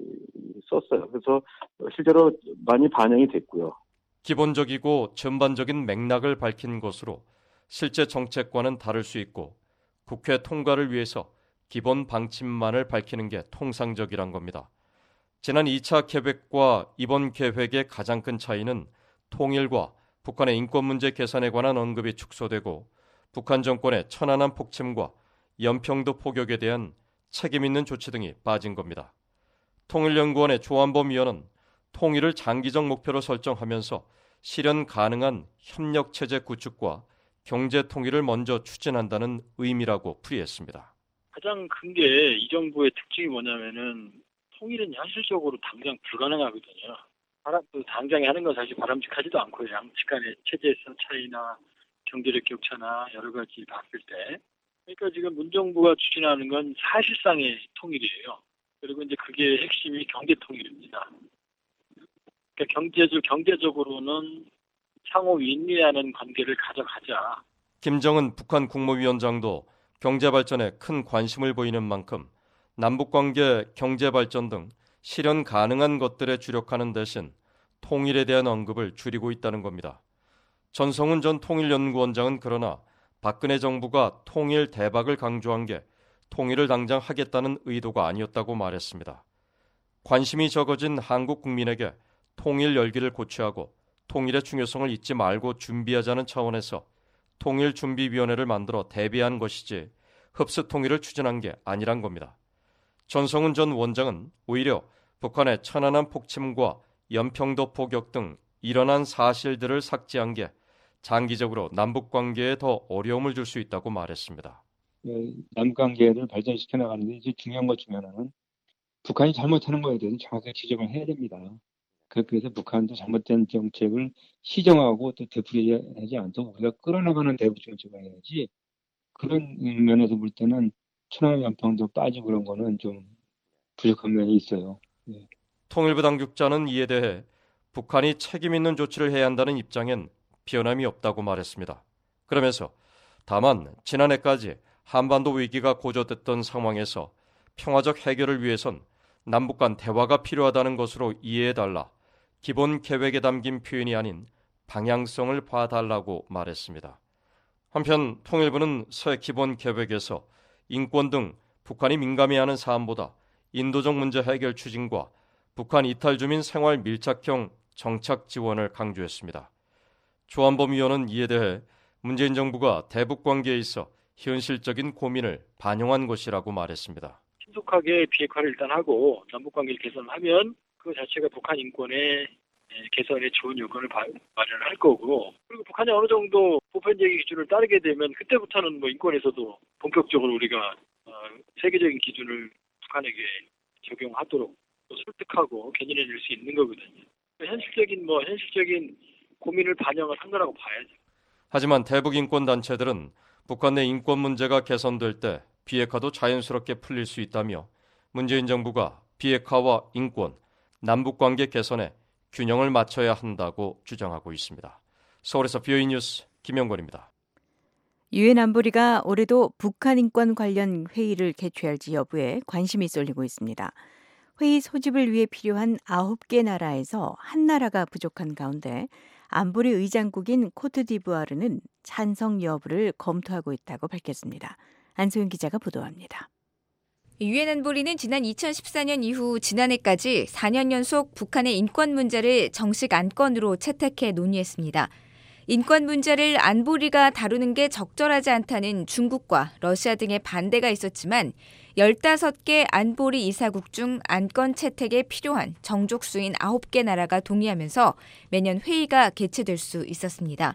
썼어요. 그래서 실제로 많이 반영이 됐고요. 기본적이고 전반적인 맥락을 밝힌 것으로 실제 정책과는 다를 수 있고 국회 통과를 위해서 기본 방침만을 밝히는 게 통상적이란 겁니다. 지난 이 차 계획과 이번 계획의 가장 큰 차이는 통일과 북한의 인권 문제 개선에 관한 언급이 축소되고 북한 정권의 천안함 폭침과 연평도 포격에 대한 책임 있는 조치 등이 빠진 겁니다. 통일연구원의 조한범 위원은 통일을 장기적 목표로 설정하면서 실현 가능한 협력체제 구축과 경제 통일을 먼저 추진한다는 의미라고 풀이했습니다. 가장 큰 게 이 정부의 특징이 뭐냐면은 통일은 현실적으로 당장 불가능하거든요. 바람, 당장에 하는 건 사실 바람직하지도 않고요. 양측 간의 체제성 차이나 경제력 격차나 여러 가지 봤을 때. 그러니까 지금 문정부가 추진하는 건 사실상의 통일이에요. 그리고 이제 그게 핵심이 경제 통일입니다. 그러니까 경제적, 경제적으로는 상호 윈윈하는 관계를 가져가자. 김정은 북한 국무위원장도 경제발전에 큰 관심을 보이는 만큼 남북관계, 경제발전 등 실현 가능한 것들에 주력하는 대신 통일에 대한 언급을 줄이고 있다는 겁니다. 전성훈 전 통일연구원장은 그러나 박근혜 정부가 통일 대박을 강조한 게 통일을 당장 하겠다는 의도가 아니었다고 말했습니다. 관심이 적어진 한국 국민에게 통일 열기를 고취하고 통일의 중요성을 잊지 말고 준비하자는 차원에서 통일준비위원회를 만들어 대비한 것이지 흡수 통일을 추진한 게 아니란 겁니다. 전성훈 전 원장은 오히려 북한의 천안함 폭침과 연평도 포격 등 일어난 사실들을 삭제한 게 장기적으로 남북관계에 더 어려움을 줄 수 있다고 말했습니다. 남북관계를 발전시켜 나가는데 이제 중요한 것 중에 하나는 북한이 잘못하는 거에 대해서 정확하게 지적을 해야 됩니다. 그래서 북한도 잘못된 정책을 시정하고 또 되풀이하지 않도록 우리가 끌어나가는 대북 정책을 해야지, 그런 면에서 볼 때는 천안함 연평도 빠지고 그런 거는 좀 부족한 면이 있어요. 네. 통일부 당국자는 이에 대해 북한이 책임 있는 조치를 해야 한다는 입장엔 변함이 없다고 말했습니다. 그러면서 다만 지난해까지 한반도 위기가 고조됐던 상황에서 평화적 해결을 위해선 남북 간 대화가 필요하다는 것으로 이해해달라, 기본 계획에 담긴 표현이 아닌 방향성을 봐달라고 말했습니다. 한편 통일부는 새 기본 계획에서 인권 등 북한이 민감해하는 사안보다 인도적 문제 해결 추진과 북한 이탈 주민 생활 밀착형 정착 지원을 강조했습니다. 조한범 위원은 이에 대해 문재인 정부가 대북 관계에 있어 현실적인 고민을 반영한 것이라고 말했습니다. 신속하게 비핵화를 일단 하고 남북관계를 개선하면 그 자체가 북한 인권의 개선에 좋은 여건을 마련할 거고, 그리고 북한이 어느 정도 보편적인 기준을 따르게 되면 그때부터는 뭐 인권에서도 본격적으로 우리가 세계적인 기준을 북한에게 적용하도록 설득하고 개선해낼 수 있는 거거든요. 현실적인 뭐 현실적인 고민을 반영을 한 거라고 봐야죠. 하지만 대북 인권 단체들은 북한 내 인권 문제가 개선될 때 비핵화도 자연스럽게 풀릴 수 있다며 문재인 정부가 비핵화와 인권, 남북관계 개선에 균형을 맞춰야 한다고 주장하고 있습니다. 서울에서 비오이 뉴스 김영권입니다. 유엔 안보리가 올해도 북한 인권 관련 회의를 개최할지 여부에 관심이 쏠리고 있습니다. 회의 소집을 위해 필요한 아홉 개 나라에서 한 나라가 부족한 가운데 안보리 의장국인 코트디부아르는 찬성 여부를 검토하고 있다고 밝혔습니다. 안소영 기자가 보도합니다. 유엔 안보리는 지난 이천십사 년 이후 지난해까지 사 년 연속 북한의 인권 문제를 정식 안건으로 채택해 논의했습니다. 인권 문제를 안보리가 다루는 게 적절하지 않다는 중국과 러시아 등의 반대가 있었지만 열다섯 개 안보리 이사국 중 안건 채택에 필요한 정족수인 아홉 개 나라가 동의하면서 매년 회의가 개최될 수 있었습니다.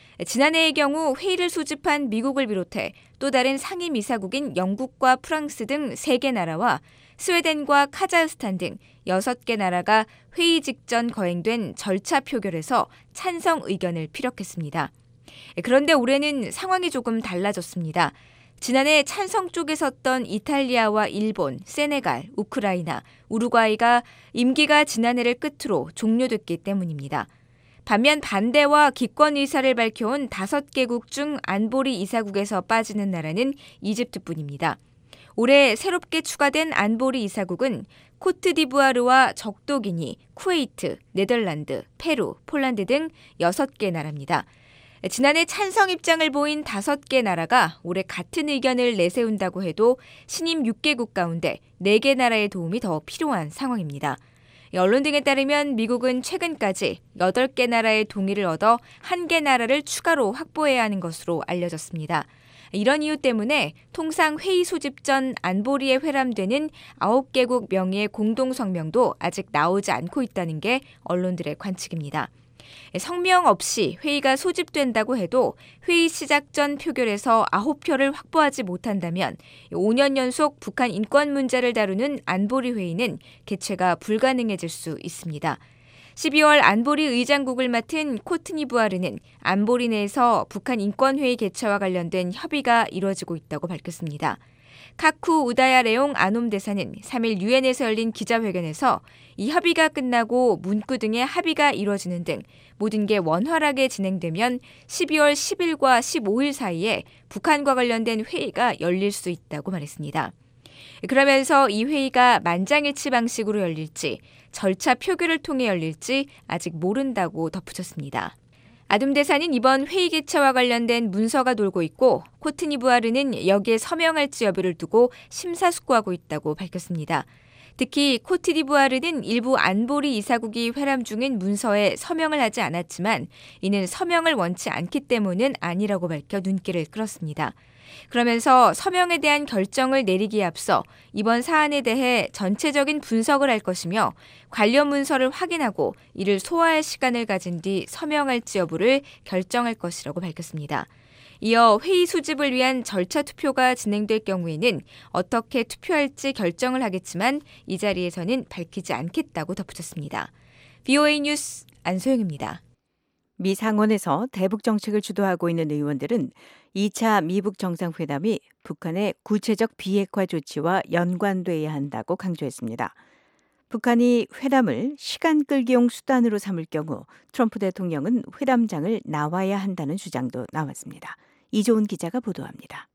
지난해의 경우 회의를 소집한 미국을 비롯해 또 다른 상임이사국인 영국과 프랑스 등 세 개 나라와 스웨덴과 카자흐스탄 등 여섯 개 나라가 회의 직전 거행된 절차 표결에서 찬성 의견을 피력했습니다. 그런데 올해는 상황이 조금 달라졌습니다. 지난해 찬성 쪽에 섰던 이탈리아와 일본, 세네갈, 우크라이나, 우루과이가 임기가 지난해를 끝으로 종료됐기 때문입니다. 반면 반대와 기권 의사를 밝혀온 다섯 개국 중 안보리 이사국에서 빠지는 나라는 이집트뿐입니다. 올해 새롭게 추가된 안보리 이사국은 코트디부아르와 적도기니, 쿠웨이트, 네덜란드, 페루, 폴란드 등 여섯 개 나라입니다. 지난해 찬성 입장을 보인 다섯 개 나라가 올해 같은 의견을 내세운다고 해도 신임 여섯 개국 가운데 네 개 나라의 도움이 더 필요한 상황입니다. 언론 등에 따르면 미국은 최근까지 여덟 개 나라의 동의를 얻어 한 개 나라를 추가로 확보해야 하는 것으로 알려졌습니다. 이런 이유 때문에 통상 회의 소집 전 안보리에 회람되는 아홉 개국 명의의 공동성명도 아직 나오지 않고 있다는 게 언론들의 관측입니다. 성명 없이 회의가 소집된다고 해도 회의 시작 전 표결에서 아홉 표를 확보하지 못한다면 오 년 연속 북한 인권 문제를 다루는 안보리 회의는 개최가 불가능해질 수 있습니다. 십이월 안보리 의장국을 맡은 코트디부아르는 안보리 내에서 북한 인권회의 개최와 관련된 협의가 이뤄지고 있다고 밝혔습니다. 카쿠 우다야 레옹 아놈 대사는 삼 일 유엔에서 열린 기자회견에서 이 협의가 끝나고 문구 등의 합의가 이뤄지는 등 모든 게 원활하게 진행되면 십이월 십일과 십오일 사이에 북한과 관련된 회의가 열릴 수 있다고 말했습니다. 그러면서 이 회의가 만장일치 방식으로 열릴지 절차 표결을 통해 열릴지 아직 모른다고 덧붙였습니다. 아둠 대사는 이번 회의 개최와 관련된 문서가 돌고 있고 코트디부아르는 여기에 서명할지 여부를 두고 심사숙고하고 있다고 밝혔습니다. 특히 코트디부아르는 일부 안보리 이사국이 회람 중인 문서에 서명을 하지 않았지만 이는 서명을 원치 않기 때문은 아니라고 밝혀 눈길을 끌었습니다. 그러면서 서명에 대한 결정을 내리기에 앞서 이번 사안에 대해 전체적인 분석을 할 것이며 관련 문서를 확인하고 이를 소화할 시간을 가진 뒤 서명할지 여부를 결정할 것이라고 밝혔습니다. 이어 회의 소집을 위한 절차 투표가 진행될 경우에는 어떻게 투표할지 결정을 하겠지만 이 자리에서는 밝히지 않겠다고 덧붙였습니다. 비오에이 뉴스 안소영입니다. 미 상원에서 대북 정책을 주도하고 있는 의원들은 이 차 미북 정상회담이 북한의 구체적 비핵화 조치와 연관돼야 한다고 강조했습니다. 북한이 회담을 시간 끌기용 수단으로 삼을 경우 트럼프 대통령은 회담장을 나와야 한다는 주장도 나왔습니다. 이조은 기자가 보도합니다.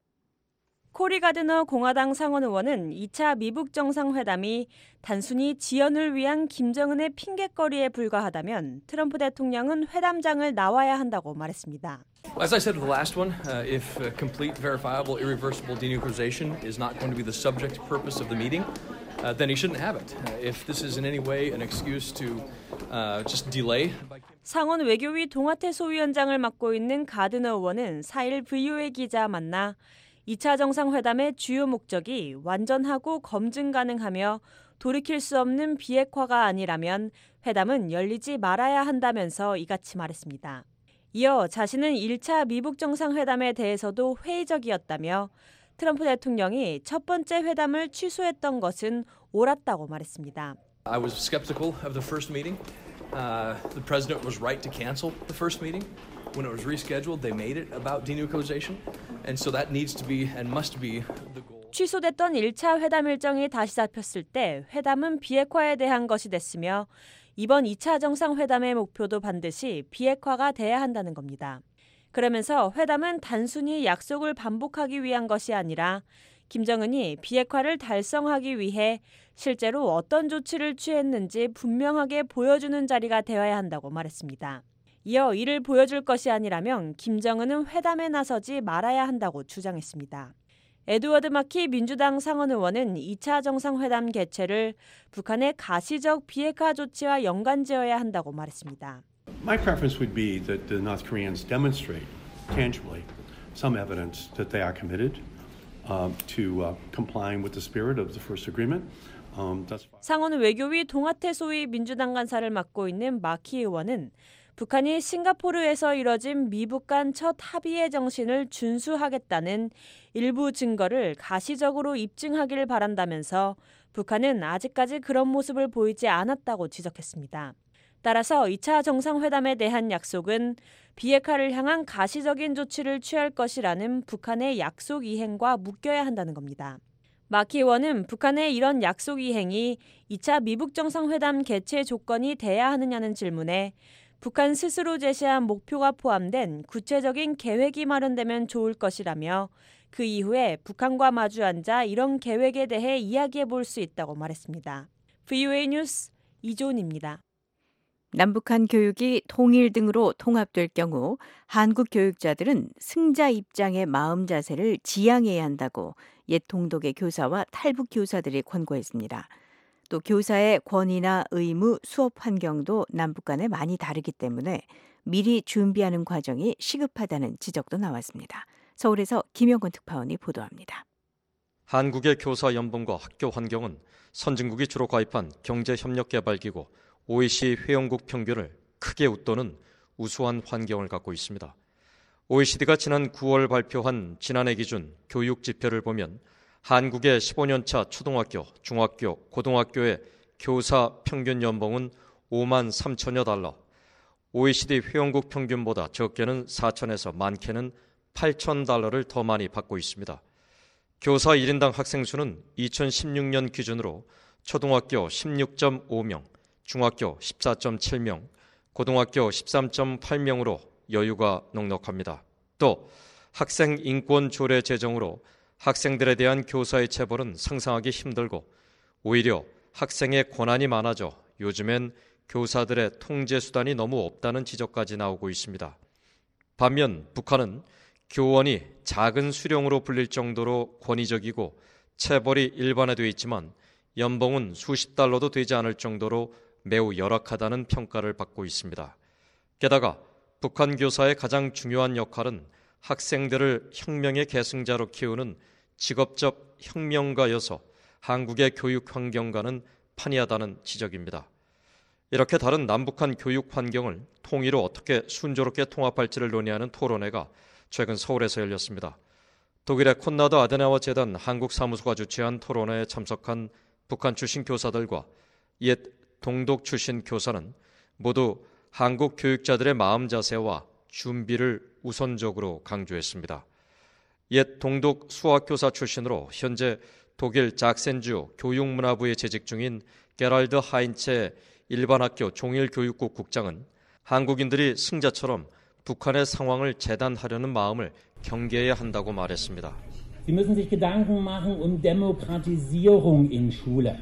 코리 가드너 공화당 상원 의원은 이 차 미북 정상회담이 단순히 지연을 위한 김정은의 핑곗거리에 불과하다면 트럼프 대통령은 회담장을 나와야 한다고 말했습니다. As I said with the last one, uh, if uh, complete, verifiable, irreversible denuclearization is not going to be the subject purpose of the meeting, uh, then he shouldn't have it. Uh, if this is in any way an excuse to uh, just delay. 상원 외교위 동아태 소위원장을 맡고 있는 가드너 의원은 사 일 브이오에이 기자 만나 이 차 정상회담의 주요 목적이 완전하고 검증 가능하며 돌이킬 수 없는 비핵화가 아니라면 회담은 열리지 말아야 한다면서 이같이 말했습니다. 이어 자신은 일 차 미북 정상회담에 대해서도 회의적이었다며 트럼프 대통령이 첫 번째 회담을 취소했던 것은 옳았다고 말했습니다. I was skeptical of the first meeting. Uh, the president was right to cancel the first meeting. When it was rescheduled, they made it about denuclearization, and so that needs to be and must be the goal. 취소됐던 일 차 회담 일정이 다시 잡혔을 때 회담은 비핵화에 대한 것이 됐으며 이번 이 차 정상회담의 목표도 반드시 비핵화가 돼야 한다는 겁니다. 그러면서 회담은 단순히 약속을 반복하기 위한 것이 아니라 김정은이 비핵화를 달성하기 위해 실제로 어떤 조치를 취했는지 분명하게 보여주는 자리가 되어야 한다고 말했습니다. 이어 이를 보여줄 것이 아니라면 김정은은 회담에 나서지 말아야 한다고 주장했습니다. 에드워드 마키 민주당 상원 의원은 이 차 정상회담 개최를 북한의 가시적 비핵화 조치와 연관지어야 한다고 말했습니다. My preference would be that the North Koreans demonstrate tangibly some evidence that they are committed uh, to uh, complying with the spirit of the first agreement. Um, that's... 상원 외교위 동아태 소위 민주당 간사를 맡고 있는 마키 의원은 북한이 싱가포르에서 이뤄진 미북 간 첫 합의의 정신을 준수하겠다는 일부 증거를 가시적으로 입증하기를 바란다면서 북한은 아직까지 그런 모습을 보이지 않았다고 지적했습니다. 따라서 이 차 정상회담에 대한 약속은 비핵화를 향한 가시적인 조치를 취할 것이라는 북한의 약속 이행과 묶여야 한다는 겁니다. 마키 의원은 북한의 이런 약속 이행이 이 차 미북 정상회담 개최 조건이 돼야 하느냐는 질문에 북한 스스로 제시한 목표가 포함된 구체적인 계획이 마련되면 좋을 것이라며 그 이후에 북한과 마주 앉아 이런 계획에 대해 이야기해 볼 수 있다고 말했습니다. 브이오에이 뉴스 이조은입니다. 남북한 교육이 통일 등으로 통합될 경우 한국 교육자들은 승자 입장의 마음 자세를 지향해야 한다고 옛 동독의 교사와 탈북 교사들이 권고했습니다. 또 교사의 권위나 의무, 수업 환경도 남북 간에 많이 다르기 때문에 미리 준비하는 과정이 시급하다는 지적도 나왔습니다. 서울에서 김영건 특파원이 보도합니다. 한국의 교사 연봉과 학교 환경은 선진국이 주로 가입한 경제협력개발기구 오이시디 회원국 평균을 크게 웃도는 우수한 환경을 갖고 있습니다. 오이시디가 지난 구월 발표한 지난해 기준 교육 지표를 보면 한국의 십오 년 차 초등학교, 중학교, 고등학교의 교사 평균 연봉은 오만 삼천여 달러, 오이시디 회원국 평균보다 적게는 사천에서 많게는 팔천 달러를 더 많이 받고 있습니다. 교사 일 인당 학생 수는 이천십육 년 기준으로 초등학교 십육 점 오 명, 중학교 십사 점 칠 명, 고등학교 십삼 점 팔 명으로 여유가 넉넉합니다. 또 학생 인권 조례 제정으로 학생들에 대한 교사의 체벌은 상상하기 힘들고 오히려 학생의 권한이 많아져 요즘엔 교사들의 통제 수단이 너무 없다는 지적까지 나오고 있습니다. 반면 북한은 교원이 작은 수령으로 불릴 정도로 권위적이고 체벌이 일반화되어 있지만 연봉은 수십 달러도 되지 않을 정도로 매우 열악하다는 평가를 받고 있습니다. 게다가 북한 교사의 가장 중요한 역할은 학생들을 혁명의 계승자로 키우는 직업적 혁명가여서 한국의 교육 환경과는 판이하다는 지적입니다. 이렇게 다른 남북한 교육 환경을 통일로 어떻게 순조롭게 통합할지를 논의하는 토론회가 최근 서울에서 열렸습니다. 독일의 콘라드 아데나워 재단 한국 사무소가 주최한 토론회에 참석한 북한 출신 교사들과 옛 동독 출신 교사는 모두 한국 교육자들의 마음 자세와 준비를 우선적으로 강조했습니다. 옛 동독 수학교사 출신으로 현재 독일 작센주 교육문화부에 재직 중인 게랄드 하인체 일반학교 종일교육국 국장은 한국인들이 승자처럼 북한의 상황을 재단하려는 마음을 경계해야 한다고 말했습니다. Sie müssen sich Gedanken machen um Demokratisierung in Schule.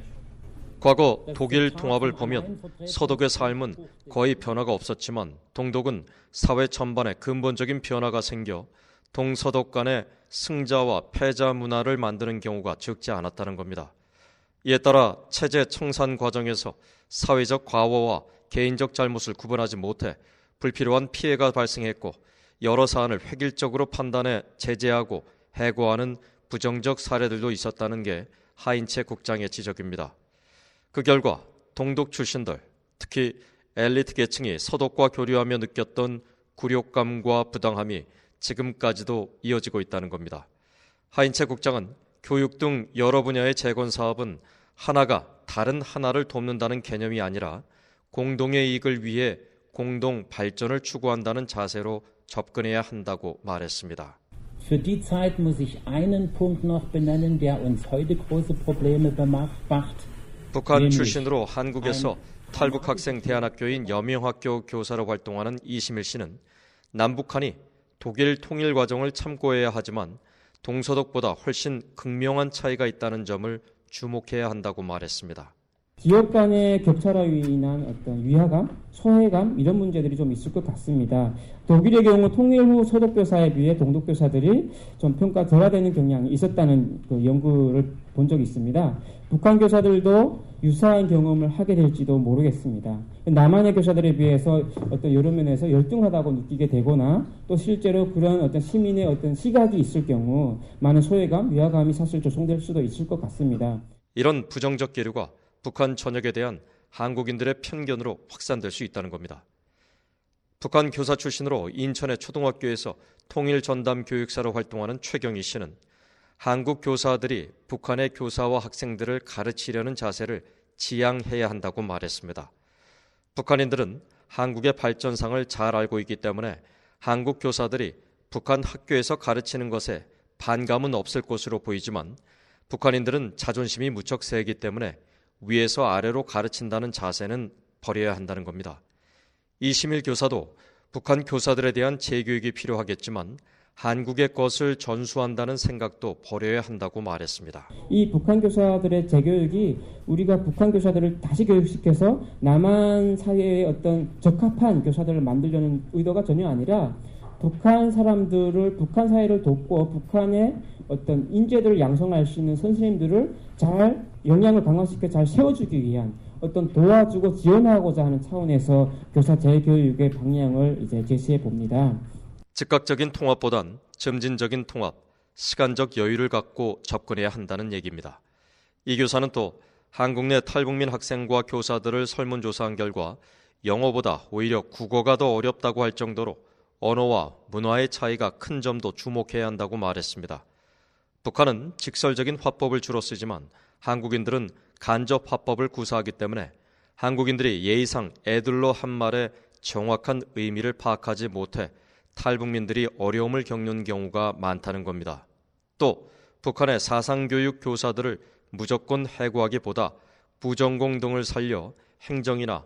과거 독일 통합을 보면 서독의 삶은 거의 변화가 없었지만 동독은 사회 전반에 근본적인 변화가 생겨 동서독 간의 승자와 패자 문화를 만드는 경우가 적지 않았다는 겁니다. 이에 따라 체제 청산 과정에서 사회적 과오와 개인적 잘못을 구분하지 못해 불필요한 피해가 발생했고 여러 사안을 획일적으로 판단해 제재하고 해고하는 부정적 사례들도 있었다는 게 하인체 국장의 지적입니다. 그 결과 동독 출신들, 특히 엘리트 계층이 서독과 교류하며 느꼈던 굴욕감과 부당함이 지금까지도 이어지고 있다는 겁니다. 하인체 국장은 교육 등 여러 분야의 재건 사업은 하나가 다른 하나를 돕는다는 개념이 아니라 공동의 이익을 위해 공동 발전을 추구한다는 자세로 접근해야 한다고 말했습니다. Für die Zeit muss ich einen Punkt noch benennen, der uns heute große Probleme macht. 북한 출신으로 한국에서 탈북 학생 대안학교인 여명학교 교사로 활동하는 이시밀 씨는 남북한이 독일 통일 과정을 참고해야 하지만 동서독보다 훨씬 극명한 차이가 있다는 점을 주목해야 한다고 말했습니다. 지역 간의 격차로 인한 어떤 위화감, 소외감 이런 문제들이 좀 있을 것 같습니다. 독일의 경우 통일 후 서독교사에 비해 동독교사들이 좀 평가 덜하되는 경향이 있었다는 그 연구를 본 적이 있습니다. 북한 교사들도 유사한 경험을 하게 될지도 모르겠습니다. 남한의 교사들에 비해서 어떤 여러 면에서 열등하다고 느끼게 되거나 또 실제로 그런 어떤 시민의 어떤 시각이 있을 경우 많은 소외감, 위화감이 사실 조성될 수도 있을 것 같습니다. 이런 부정적 기류가 북한 전역에 대한 한국인들의 편견으로 확산될 수 있다는 겁니다. 북한 교사 출신으로 인천의 초등학교에서 통일 전담 교육사로 활동하는 최경희 씨는 한국 교사들이 북한의 교사와 학생들을 가르치려는 자세를 지양해야 한다고 말했습니다. 북한인들은 한국의 발전상을 잘 알고 있기 때문에 한국 교사들이 북한 학교에서 가르치는 것에 반감은 없을 것으로 보이지만 북한인들은 자존심이 무척 세기 때문에 위에서 아래로 가르친다는 자세는 버려야 한다는 겁니다. 이시밀 교사도 북한 교사들에 대한 재교육이 필요하겠지만 한국의 것을 전수한다는 생각도 버려야 한다고 말했습니다. 이 북한 교사들의 재교육이 우리가 북한 교사들을 다시 교육시켜서 남한 사회의 어떤 적합한 교사들을 만들려는 의도가 전혀 아니라 북한 사람들을 북한 사회를 돕고 북한의 어떤 인재들을 양성할 수 있는 선생님들을 잘 역량을 강화시켜 잘 세워주기 위한 어떤 도와주고 지원하고자 하는 차원에서 교사 재교육의 방향을 이제 제시해 봅니다. 즉각적인 통합보단 점진적인 통합, 시간적 여유를 갖고 접근해야 한다는 얘기입니다. 이 교사는 또 한국 내 탈북민 학생과 교사들을 설문조사한 결과 영어보다 오히려 국어가 더 어렵다고 할 정도로 언어와 문화의 차이가 큰 점도 주목해야 한다고 말했습니다. 북한은 직설적인 화법을 주로 쓰지만 한국인들은 간접 화법을 구사하기 때문에 한국인들이 예의상 애들로 한 말의 정확한 의미를 파악하지 못해 탈북민들이 어려움을 겪는 경우가 많다는 겁니다. 또 북한의 사상교육 교사들을 무조건 해고하기보다 부전공 등을 살려 행정이나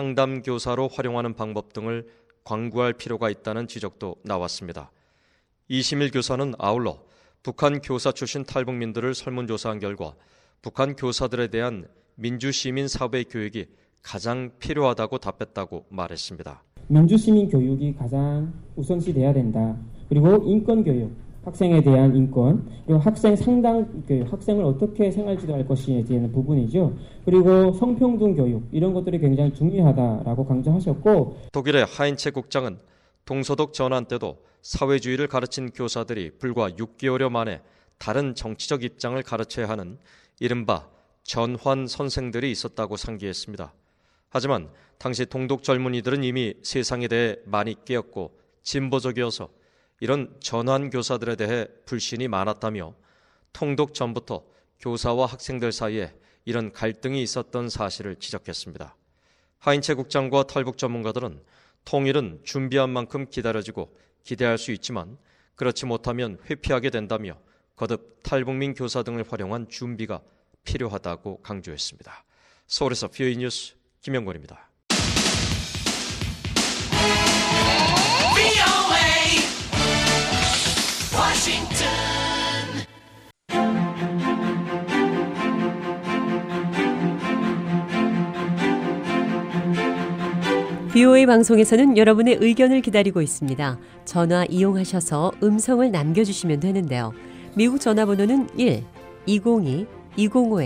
상담교사로 활용하는 방법 등을 광구할 필요가 있다는 지적도 나왔습니다. 이시밀 교사는 아울러 북한 교사 출신 탈북민들을 설문조사한 결과 북한 교사들에 대한 민주시민 사회 교육이 가장 필요하다고 답했다고 말했습니다. 민주시민 교육이 가장 우선시 돼야 된다. 그리고 인권교육, 학생에 대한 인권, 그리고 학생 상담 교육, 학생을 어떻게 생활 지도할 것이에 대한 부분이죠. 그리고 성평등 교육, 이런 것들이 굉장히 중요하다라고 강조하셨고, 독일의 하인체 국장은 동서독 전환 때도 사회주의를 가르친 교사들이 불과 육 개월여 만에 다른 정치적 입장을 가르쳐야 하는 이른바 전환 선생들이 있었다고 상기했습니다. 하지만 당시 동독 젊은이들은 이미 세상에 대해 많이 깨었고 진보적이어서 이런 전환 교사들에 대해 불신이 많았다며 통독 전부터 교사와 학생들 사이에 이런 갈등이 있었던 사실을 지적했습니다. 하인채 국장과 탈북 전문가들은 통일은 준비한 만큼 기다려지고 기대할 수 있지만 그렇지 못하면 회피하게 된다며 거듭 탈북민 교사 등을 활용한 준비가 필요하다고 강조했습니다. 서울에서 비오이 뉴스 김영권입니다. 비오에이 방송에서는 여러분의 의견을 기다리고 있습니다. 전화 이용하셔서 음성을 남겨주시면 되는데요. 미국 전화번호는 일 이공이 이공오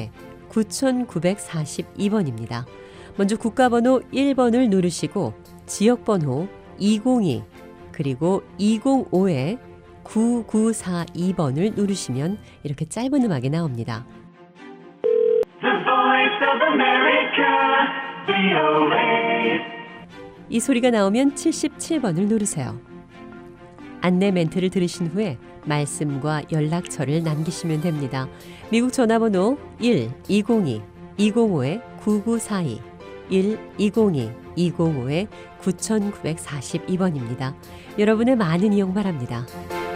구구사이 번입니다. 먼저 국가번호 일 번을 누르시고 지역번호 이공이 그리고 이공오 구구사이 번을 누르시면 이렇게 짧은 음악이 나옵니다. The Voice of America, 비오에이. 이 소리가 나오면 칠십칠 번을 누르세요. 안내 멘트를 들으신 후에 말씀과 연락처를 남기시면 됩니다. 미국 전화번호 일 이공이 이공오 구구사이 일 이공이 이공오 구구사이 번입니다. 여러분의 많은 이용 바랍니다.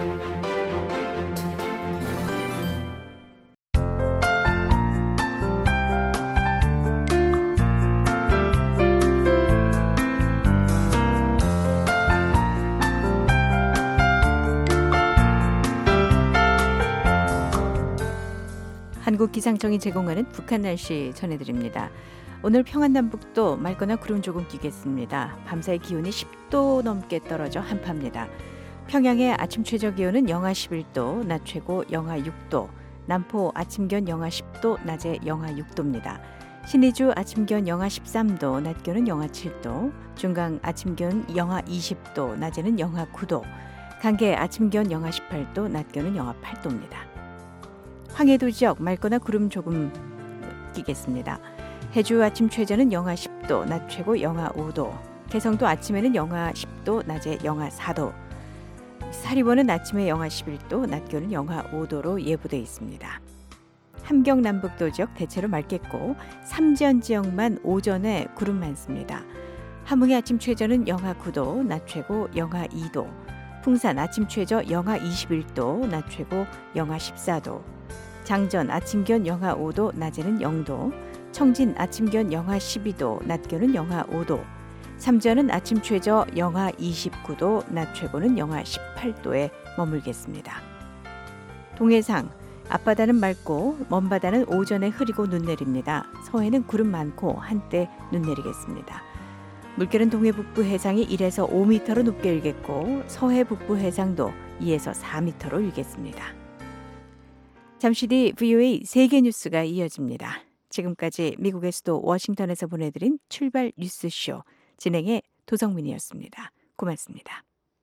한국기상청이 제공하는 북한 날씨 전해드립니다. 오늘 평안남북도 맑거나 구름 조금 끼겠습니다. 밤사이 기온이 십 도 넘게 떨어져 한파입니다. 평양의 아침 최저 기온은 영하 십일 도, 낮 최고 영하 육 도, 남포 아침 기온 영하 십 도, 낮에 영하 육 도입니다. 신의주 아침 기온 영하 십삼 도, 낮 기온은 영하 칠 도, 중강 아침 기온 영하 이십 도, 낮에는 영하 구 도, 강계 아침 기온 영하 십팔 도, 낮 기온은 영하 팔 도입니다. 황해도 지역 맑거나 구름 조금 끼겠습니다. 해주 아침 최저는 영하 십 도, 낮 최고 영하 오 도, 개성도 아침에는 영하 십 도, 낮에 영하 사 도, 사리원은 아침에 영하 십일 도, 낮 기온은 영하 오 도로 예보돼 있습니다. 함경 남북도 지역 대체로 맑겠고 삼지연 지역만 오전에 구름 많습니다. 함흥의 아침 최저는 영하 구 도, 낮 최고 영하 이 도, 풍산 아침 최저 영하 이십일 도, 낮 최고 영하 십사 도, 장전 아침 기온 영하 오 도, 낮에는 영 도, 청진 아침 기온 영하 십이 도, 낮 기온은 영하 오 도, 삼전은 아침 최저 영하 이십구 도, 낮 최고는 영하 십팔 도에 머물겠습니다. 동해상 앞바다는 맑고 먼바다는 오전에 흐리고 눈 내립니다. 서해는 구름 많고 한때 눈 내리겠습니다. 물결은 동해 북부 해상이 일에서 오 미터로 높게 일겠고 서해 북부 해상도 이에서 사 미터로 일겠습니다. 잠시 뒤 비오에이 세계 뉴스가 이어집니다. 지금까지 미국의 수도 워싱턴에서 보내드린 출발 뉴스쇼 진행의 도성민이었습니다. 고맙습니다.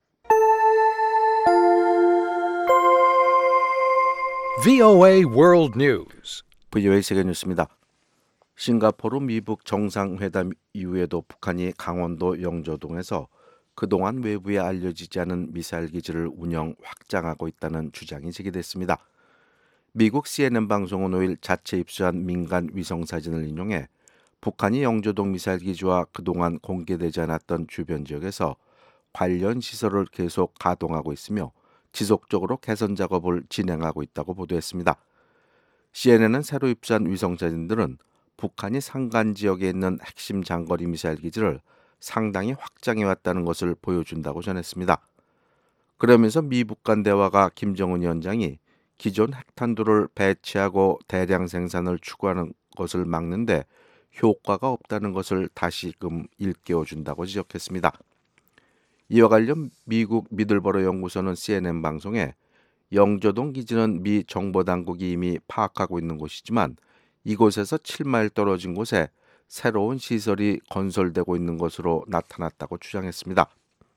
브이오에이 World News. 브이오에이 세계 뉴스입니다. 싱가포르 미북 정상회담 이후에도 북한이 강원도 영조동에서 그동안 외부에 알려지지 않은 미사일 기지를 운영 확장하고 있다는 주장이 제기됐습니다. 미국 씨엔엔 방송은 오일 자체 입수한 민간 위성사진을 인용해 북한이 영조동 미사일 기지와 그동안 공개되지 않았던 주변 지역에서 관련 시설을 계속 가동하고 있으며 지속적으로 개선 작업을 진행하고 있다고 보도했습니다. 씨엔엔은 새로 입수한 위성사진들은 북한이 상간 지역에 있는 핵심 장거리 미사일 기지를 상당히 확장해왔다는 것을 보여준다고 전했습니다. 그러면서 미북 간 대화가 김정은 위원장이 기존 핵탄두를 배치하고 대량 생산을 추구하는 것을 막는데 효과가 없다는 것을 다시금 일깨워준다고 지적했습니다. 이와 관련 미국 미들버러 연구소는 씨엔엔 방송에 영조동 기지는 미 정보당국이 이미 파악하고 있는 곳이지만 이곳에서 칠 마일 떨어진 곳에 새로운 시설이 건설되고 있는 것으로 나타났다고 주장했습니다.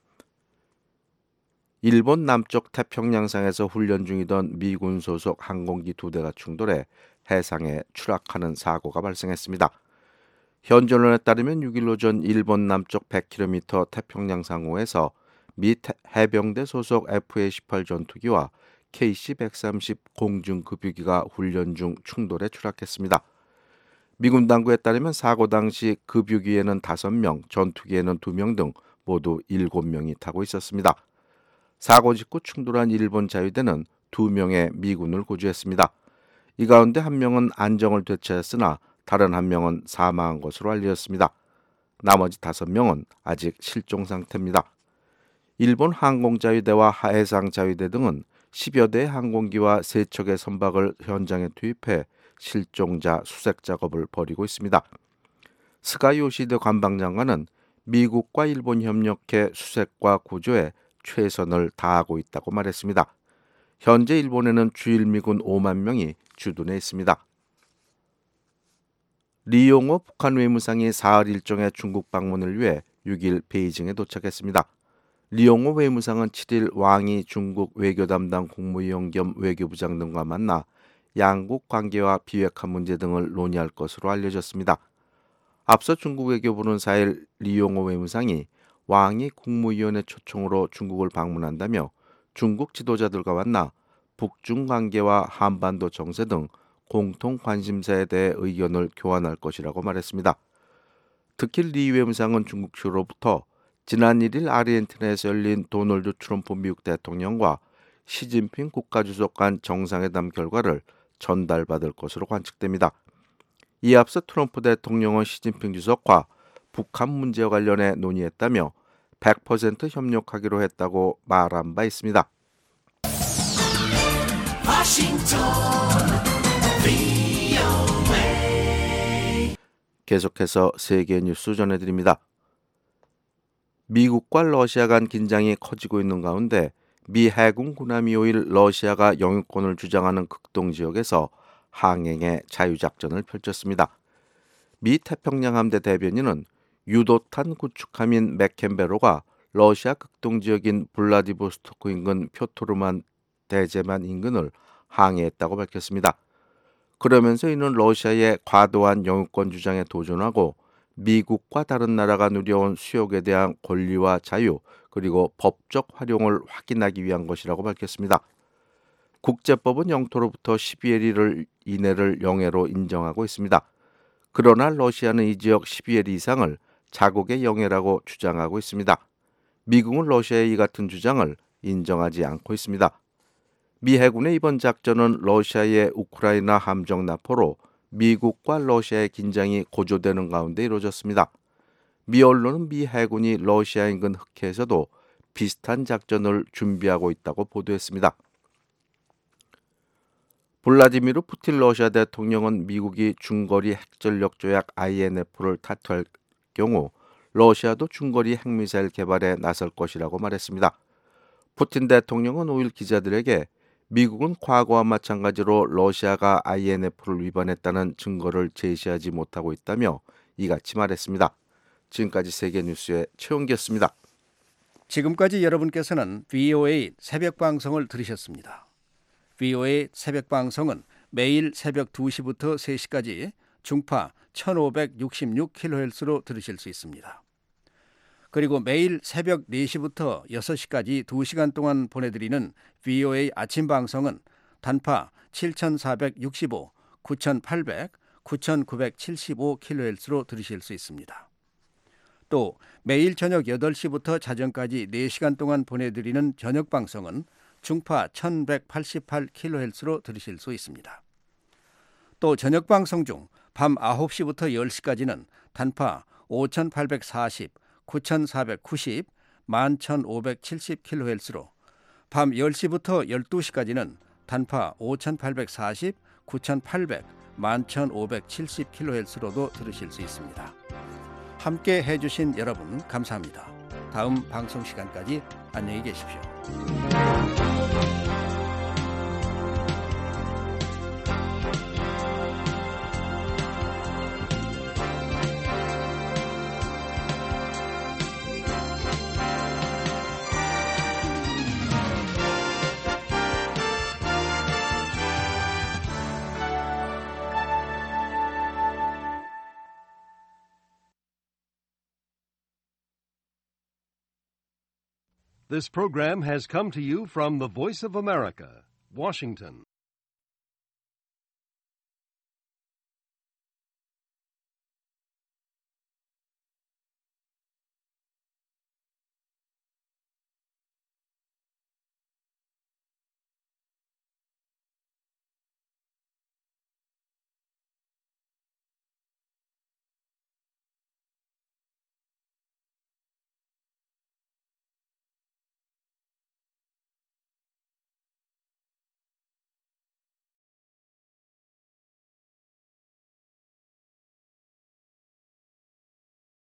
일본 남쪽 태평양상에서 훈련 중이던 미군 소속 항공기 두 대가 충돌해 해상에 추락하는 사고가 발생했습니다. 현지 언론에 따르면 육 일 오전 일본 남쪽 백 킬로미터 태평양 상호에서 미 해병대 소속 에프에이 십팔 전투기와 케이씨 백삼십 공중급유기가 훈련 중 충돌에 추락했습니다. 미군 당국에 따르면 사고 당시 급유기에는 다섯 명, 전투기에는 두 명 등 모두 일곱 명이 타고 있었습니다. 사고 직후 충돌한 일본 자위대는 두 명의 미군을 구조했습니다. 이 가운데 한 명은 안정을 되찾았으나 다른 한 명은 사망한 것으로 알려졌습니다. 나머지 다섯 명은 아직 실종 상태입니다. 일본 항공자위대와 해상자위대 등은 십여 대의 항공기와 세 척의 선박을 현장에 투입해 실종자 수색 작업을 벌이고 있습니다. 스가 요시히데 관방장관은 미국과 일본 협력해 수색과 구조에 최선을 다하고 있다고 말했습니다. 현재 일본에는 주일 미군 오만 명이 주둔해 있습니다. 리용호 북한 외무상이 사흘 일정의 중국 방문을 위해 육 일 베이징에 도착했습니다. 리용호 외무상은 칠 일 왕이 중국 외교 담당 국무위원 겸 외교부장 등과 만나 양국 관계와 비핵화 문제 등을 논의할 것으로 알려졌습니다. 앞서 중국 외교부는 사 일 리용호 외무상이 왕이 국무위원의 초청으로 중국을 방문한다며 중국 지도자들과 만나 북중 관계와 한반도 정세 등 공통 관심사에 대해 의견을 교환할 것이라고 말했습니다. 특히 리 외무상은 중국 측으로부터 지난 일 일 아르헨티나에서 열린 도널드 트럼프 미국 대통령과 시진핑 국가주석 간 정상회담 결과를 전달받을 것으로 관측됩니다. 이에 앞서 트럼프 대통령은 시진핑 주석과 북한 문제와 관련해 논의했다며 백 퍼센트 협력하기로 했다고 말한 바 있습니다. 계속해서 세계 뉴스 전해드립니다. 미국과 러시아 간 긴장이 커지고 있는 가운데 미 해군 군함이 오 일 러시아가 영유권을 주장하는 극동 지역에서 항행의 자유작전을 펼쳤습니다. 미 태평양 함대 대변인은 유도탄 구축함인 맥켄베로가 러시아 극동 지역인 블라디보스토크 인근 표토르만 대제만 인근을 항해했다고 밝혔습니다. 그러면서 이는 러시아의 과도한 영유권 주장에 도전하고 미국과 다른 나라가 누려온 수역에 대한 권리와 자유 그리고 법적 활용을 확인하기 위한 것이라고 밝혔습니다. 국제법은 영토로부터 십이 일 이내를 영해로 인정하고 있습니다. 그러나 러시아는 이 지역 십이 일 이상을 자국의 영해라고 주장하고 있습니다. 미국은 러시아의 이 같은 주장을 인정하지 않고 있습니다. 미 해군의 이번 작전은 러시아의 우크라이나 함정 납포로 미국과 러시아의 긴장이 고조되는 가운데 이루어졌습니다. 미 언론은 미 해군이 러시아 인근 흑해에서도 비슷한 작전을 준비하고 있다고 보도했습니다. 블라디미르 푸틴 러시아 대통령은 미국이 중거리 핵전력 조약 아이엔에프를 탈퇴할 경우 러시아도 중거리 핵미사일 개발에 나설 것이라고 말했습니다. 푸틴 대통령은 오 일 기자들에게 미국은 과거와 마찬가지로 러시아가 아이엔에프를 위반했다는 증거를 제시하지 못하고 있다며 이같이 말했습니다. 지금까지 세계뉴스의 최용기였습니다. 지금까지 여러분께서는 브이오에이 새벽방송을 들으셨습니다. 브이오에이 새벽방송은 매일 새벽 두 시부터 세 시까지 중파 천오백육십육 킬로헤르츠로 들으실 수 있습니다. 그리고 매일 새벽 네 시부터 여섯 시까지 두 시간 동안 보내드리는 브이오에이 아침 방송은 단파 칠천사백육십오, 구천팔백, 구천구백칠십오 킬로헤르츠로 들으실 수 있습니다. 또 매일 저녁 여덟 시부터 자정까지 네 시간 동안 보내드리는 저녁 방송은 중파 천백팔십팔 킬로헤르츠로 들으실 수 있습니다. 또 저녁 방송 중 밤 아홉 시부터 열 시까지는 단파 오천팔백사십, 구천사백구십, 만 천오백칠십 킬로헤르츠로 밤 열 시부터 열두 시까지는 단파 오천팔백사십, 구천팔백, 만 천오백칠십 킬로헤르츠로도 들으실 수 있습니다. 함께 해주신 여러분 감사합니다. 다음 방송 시간까지 안녕히 계십시오. This program has come to you from the Voice of America, Washington.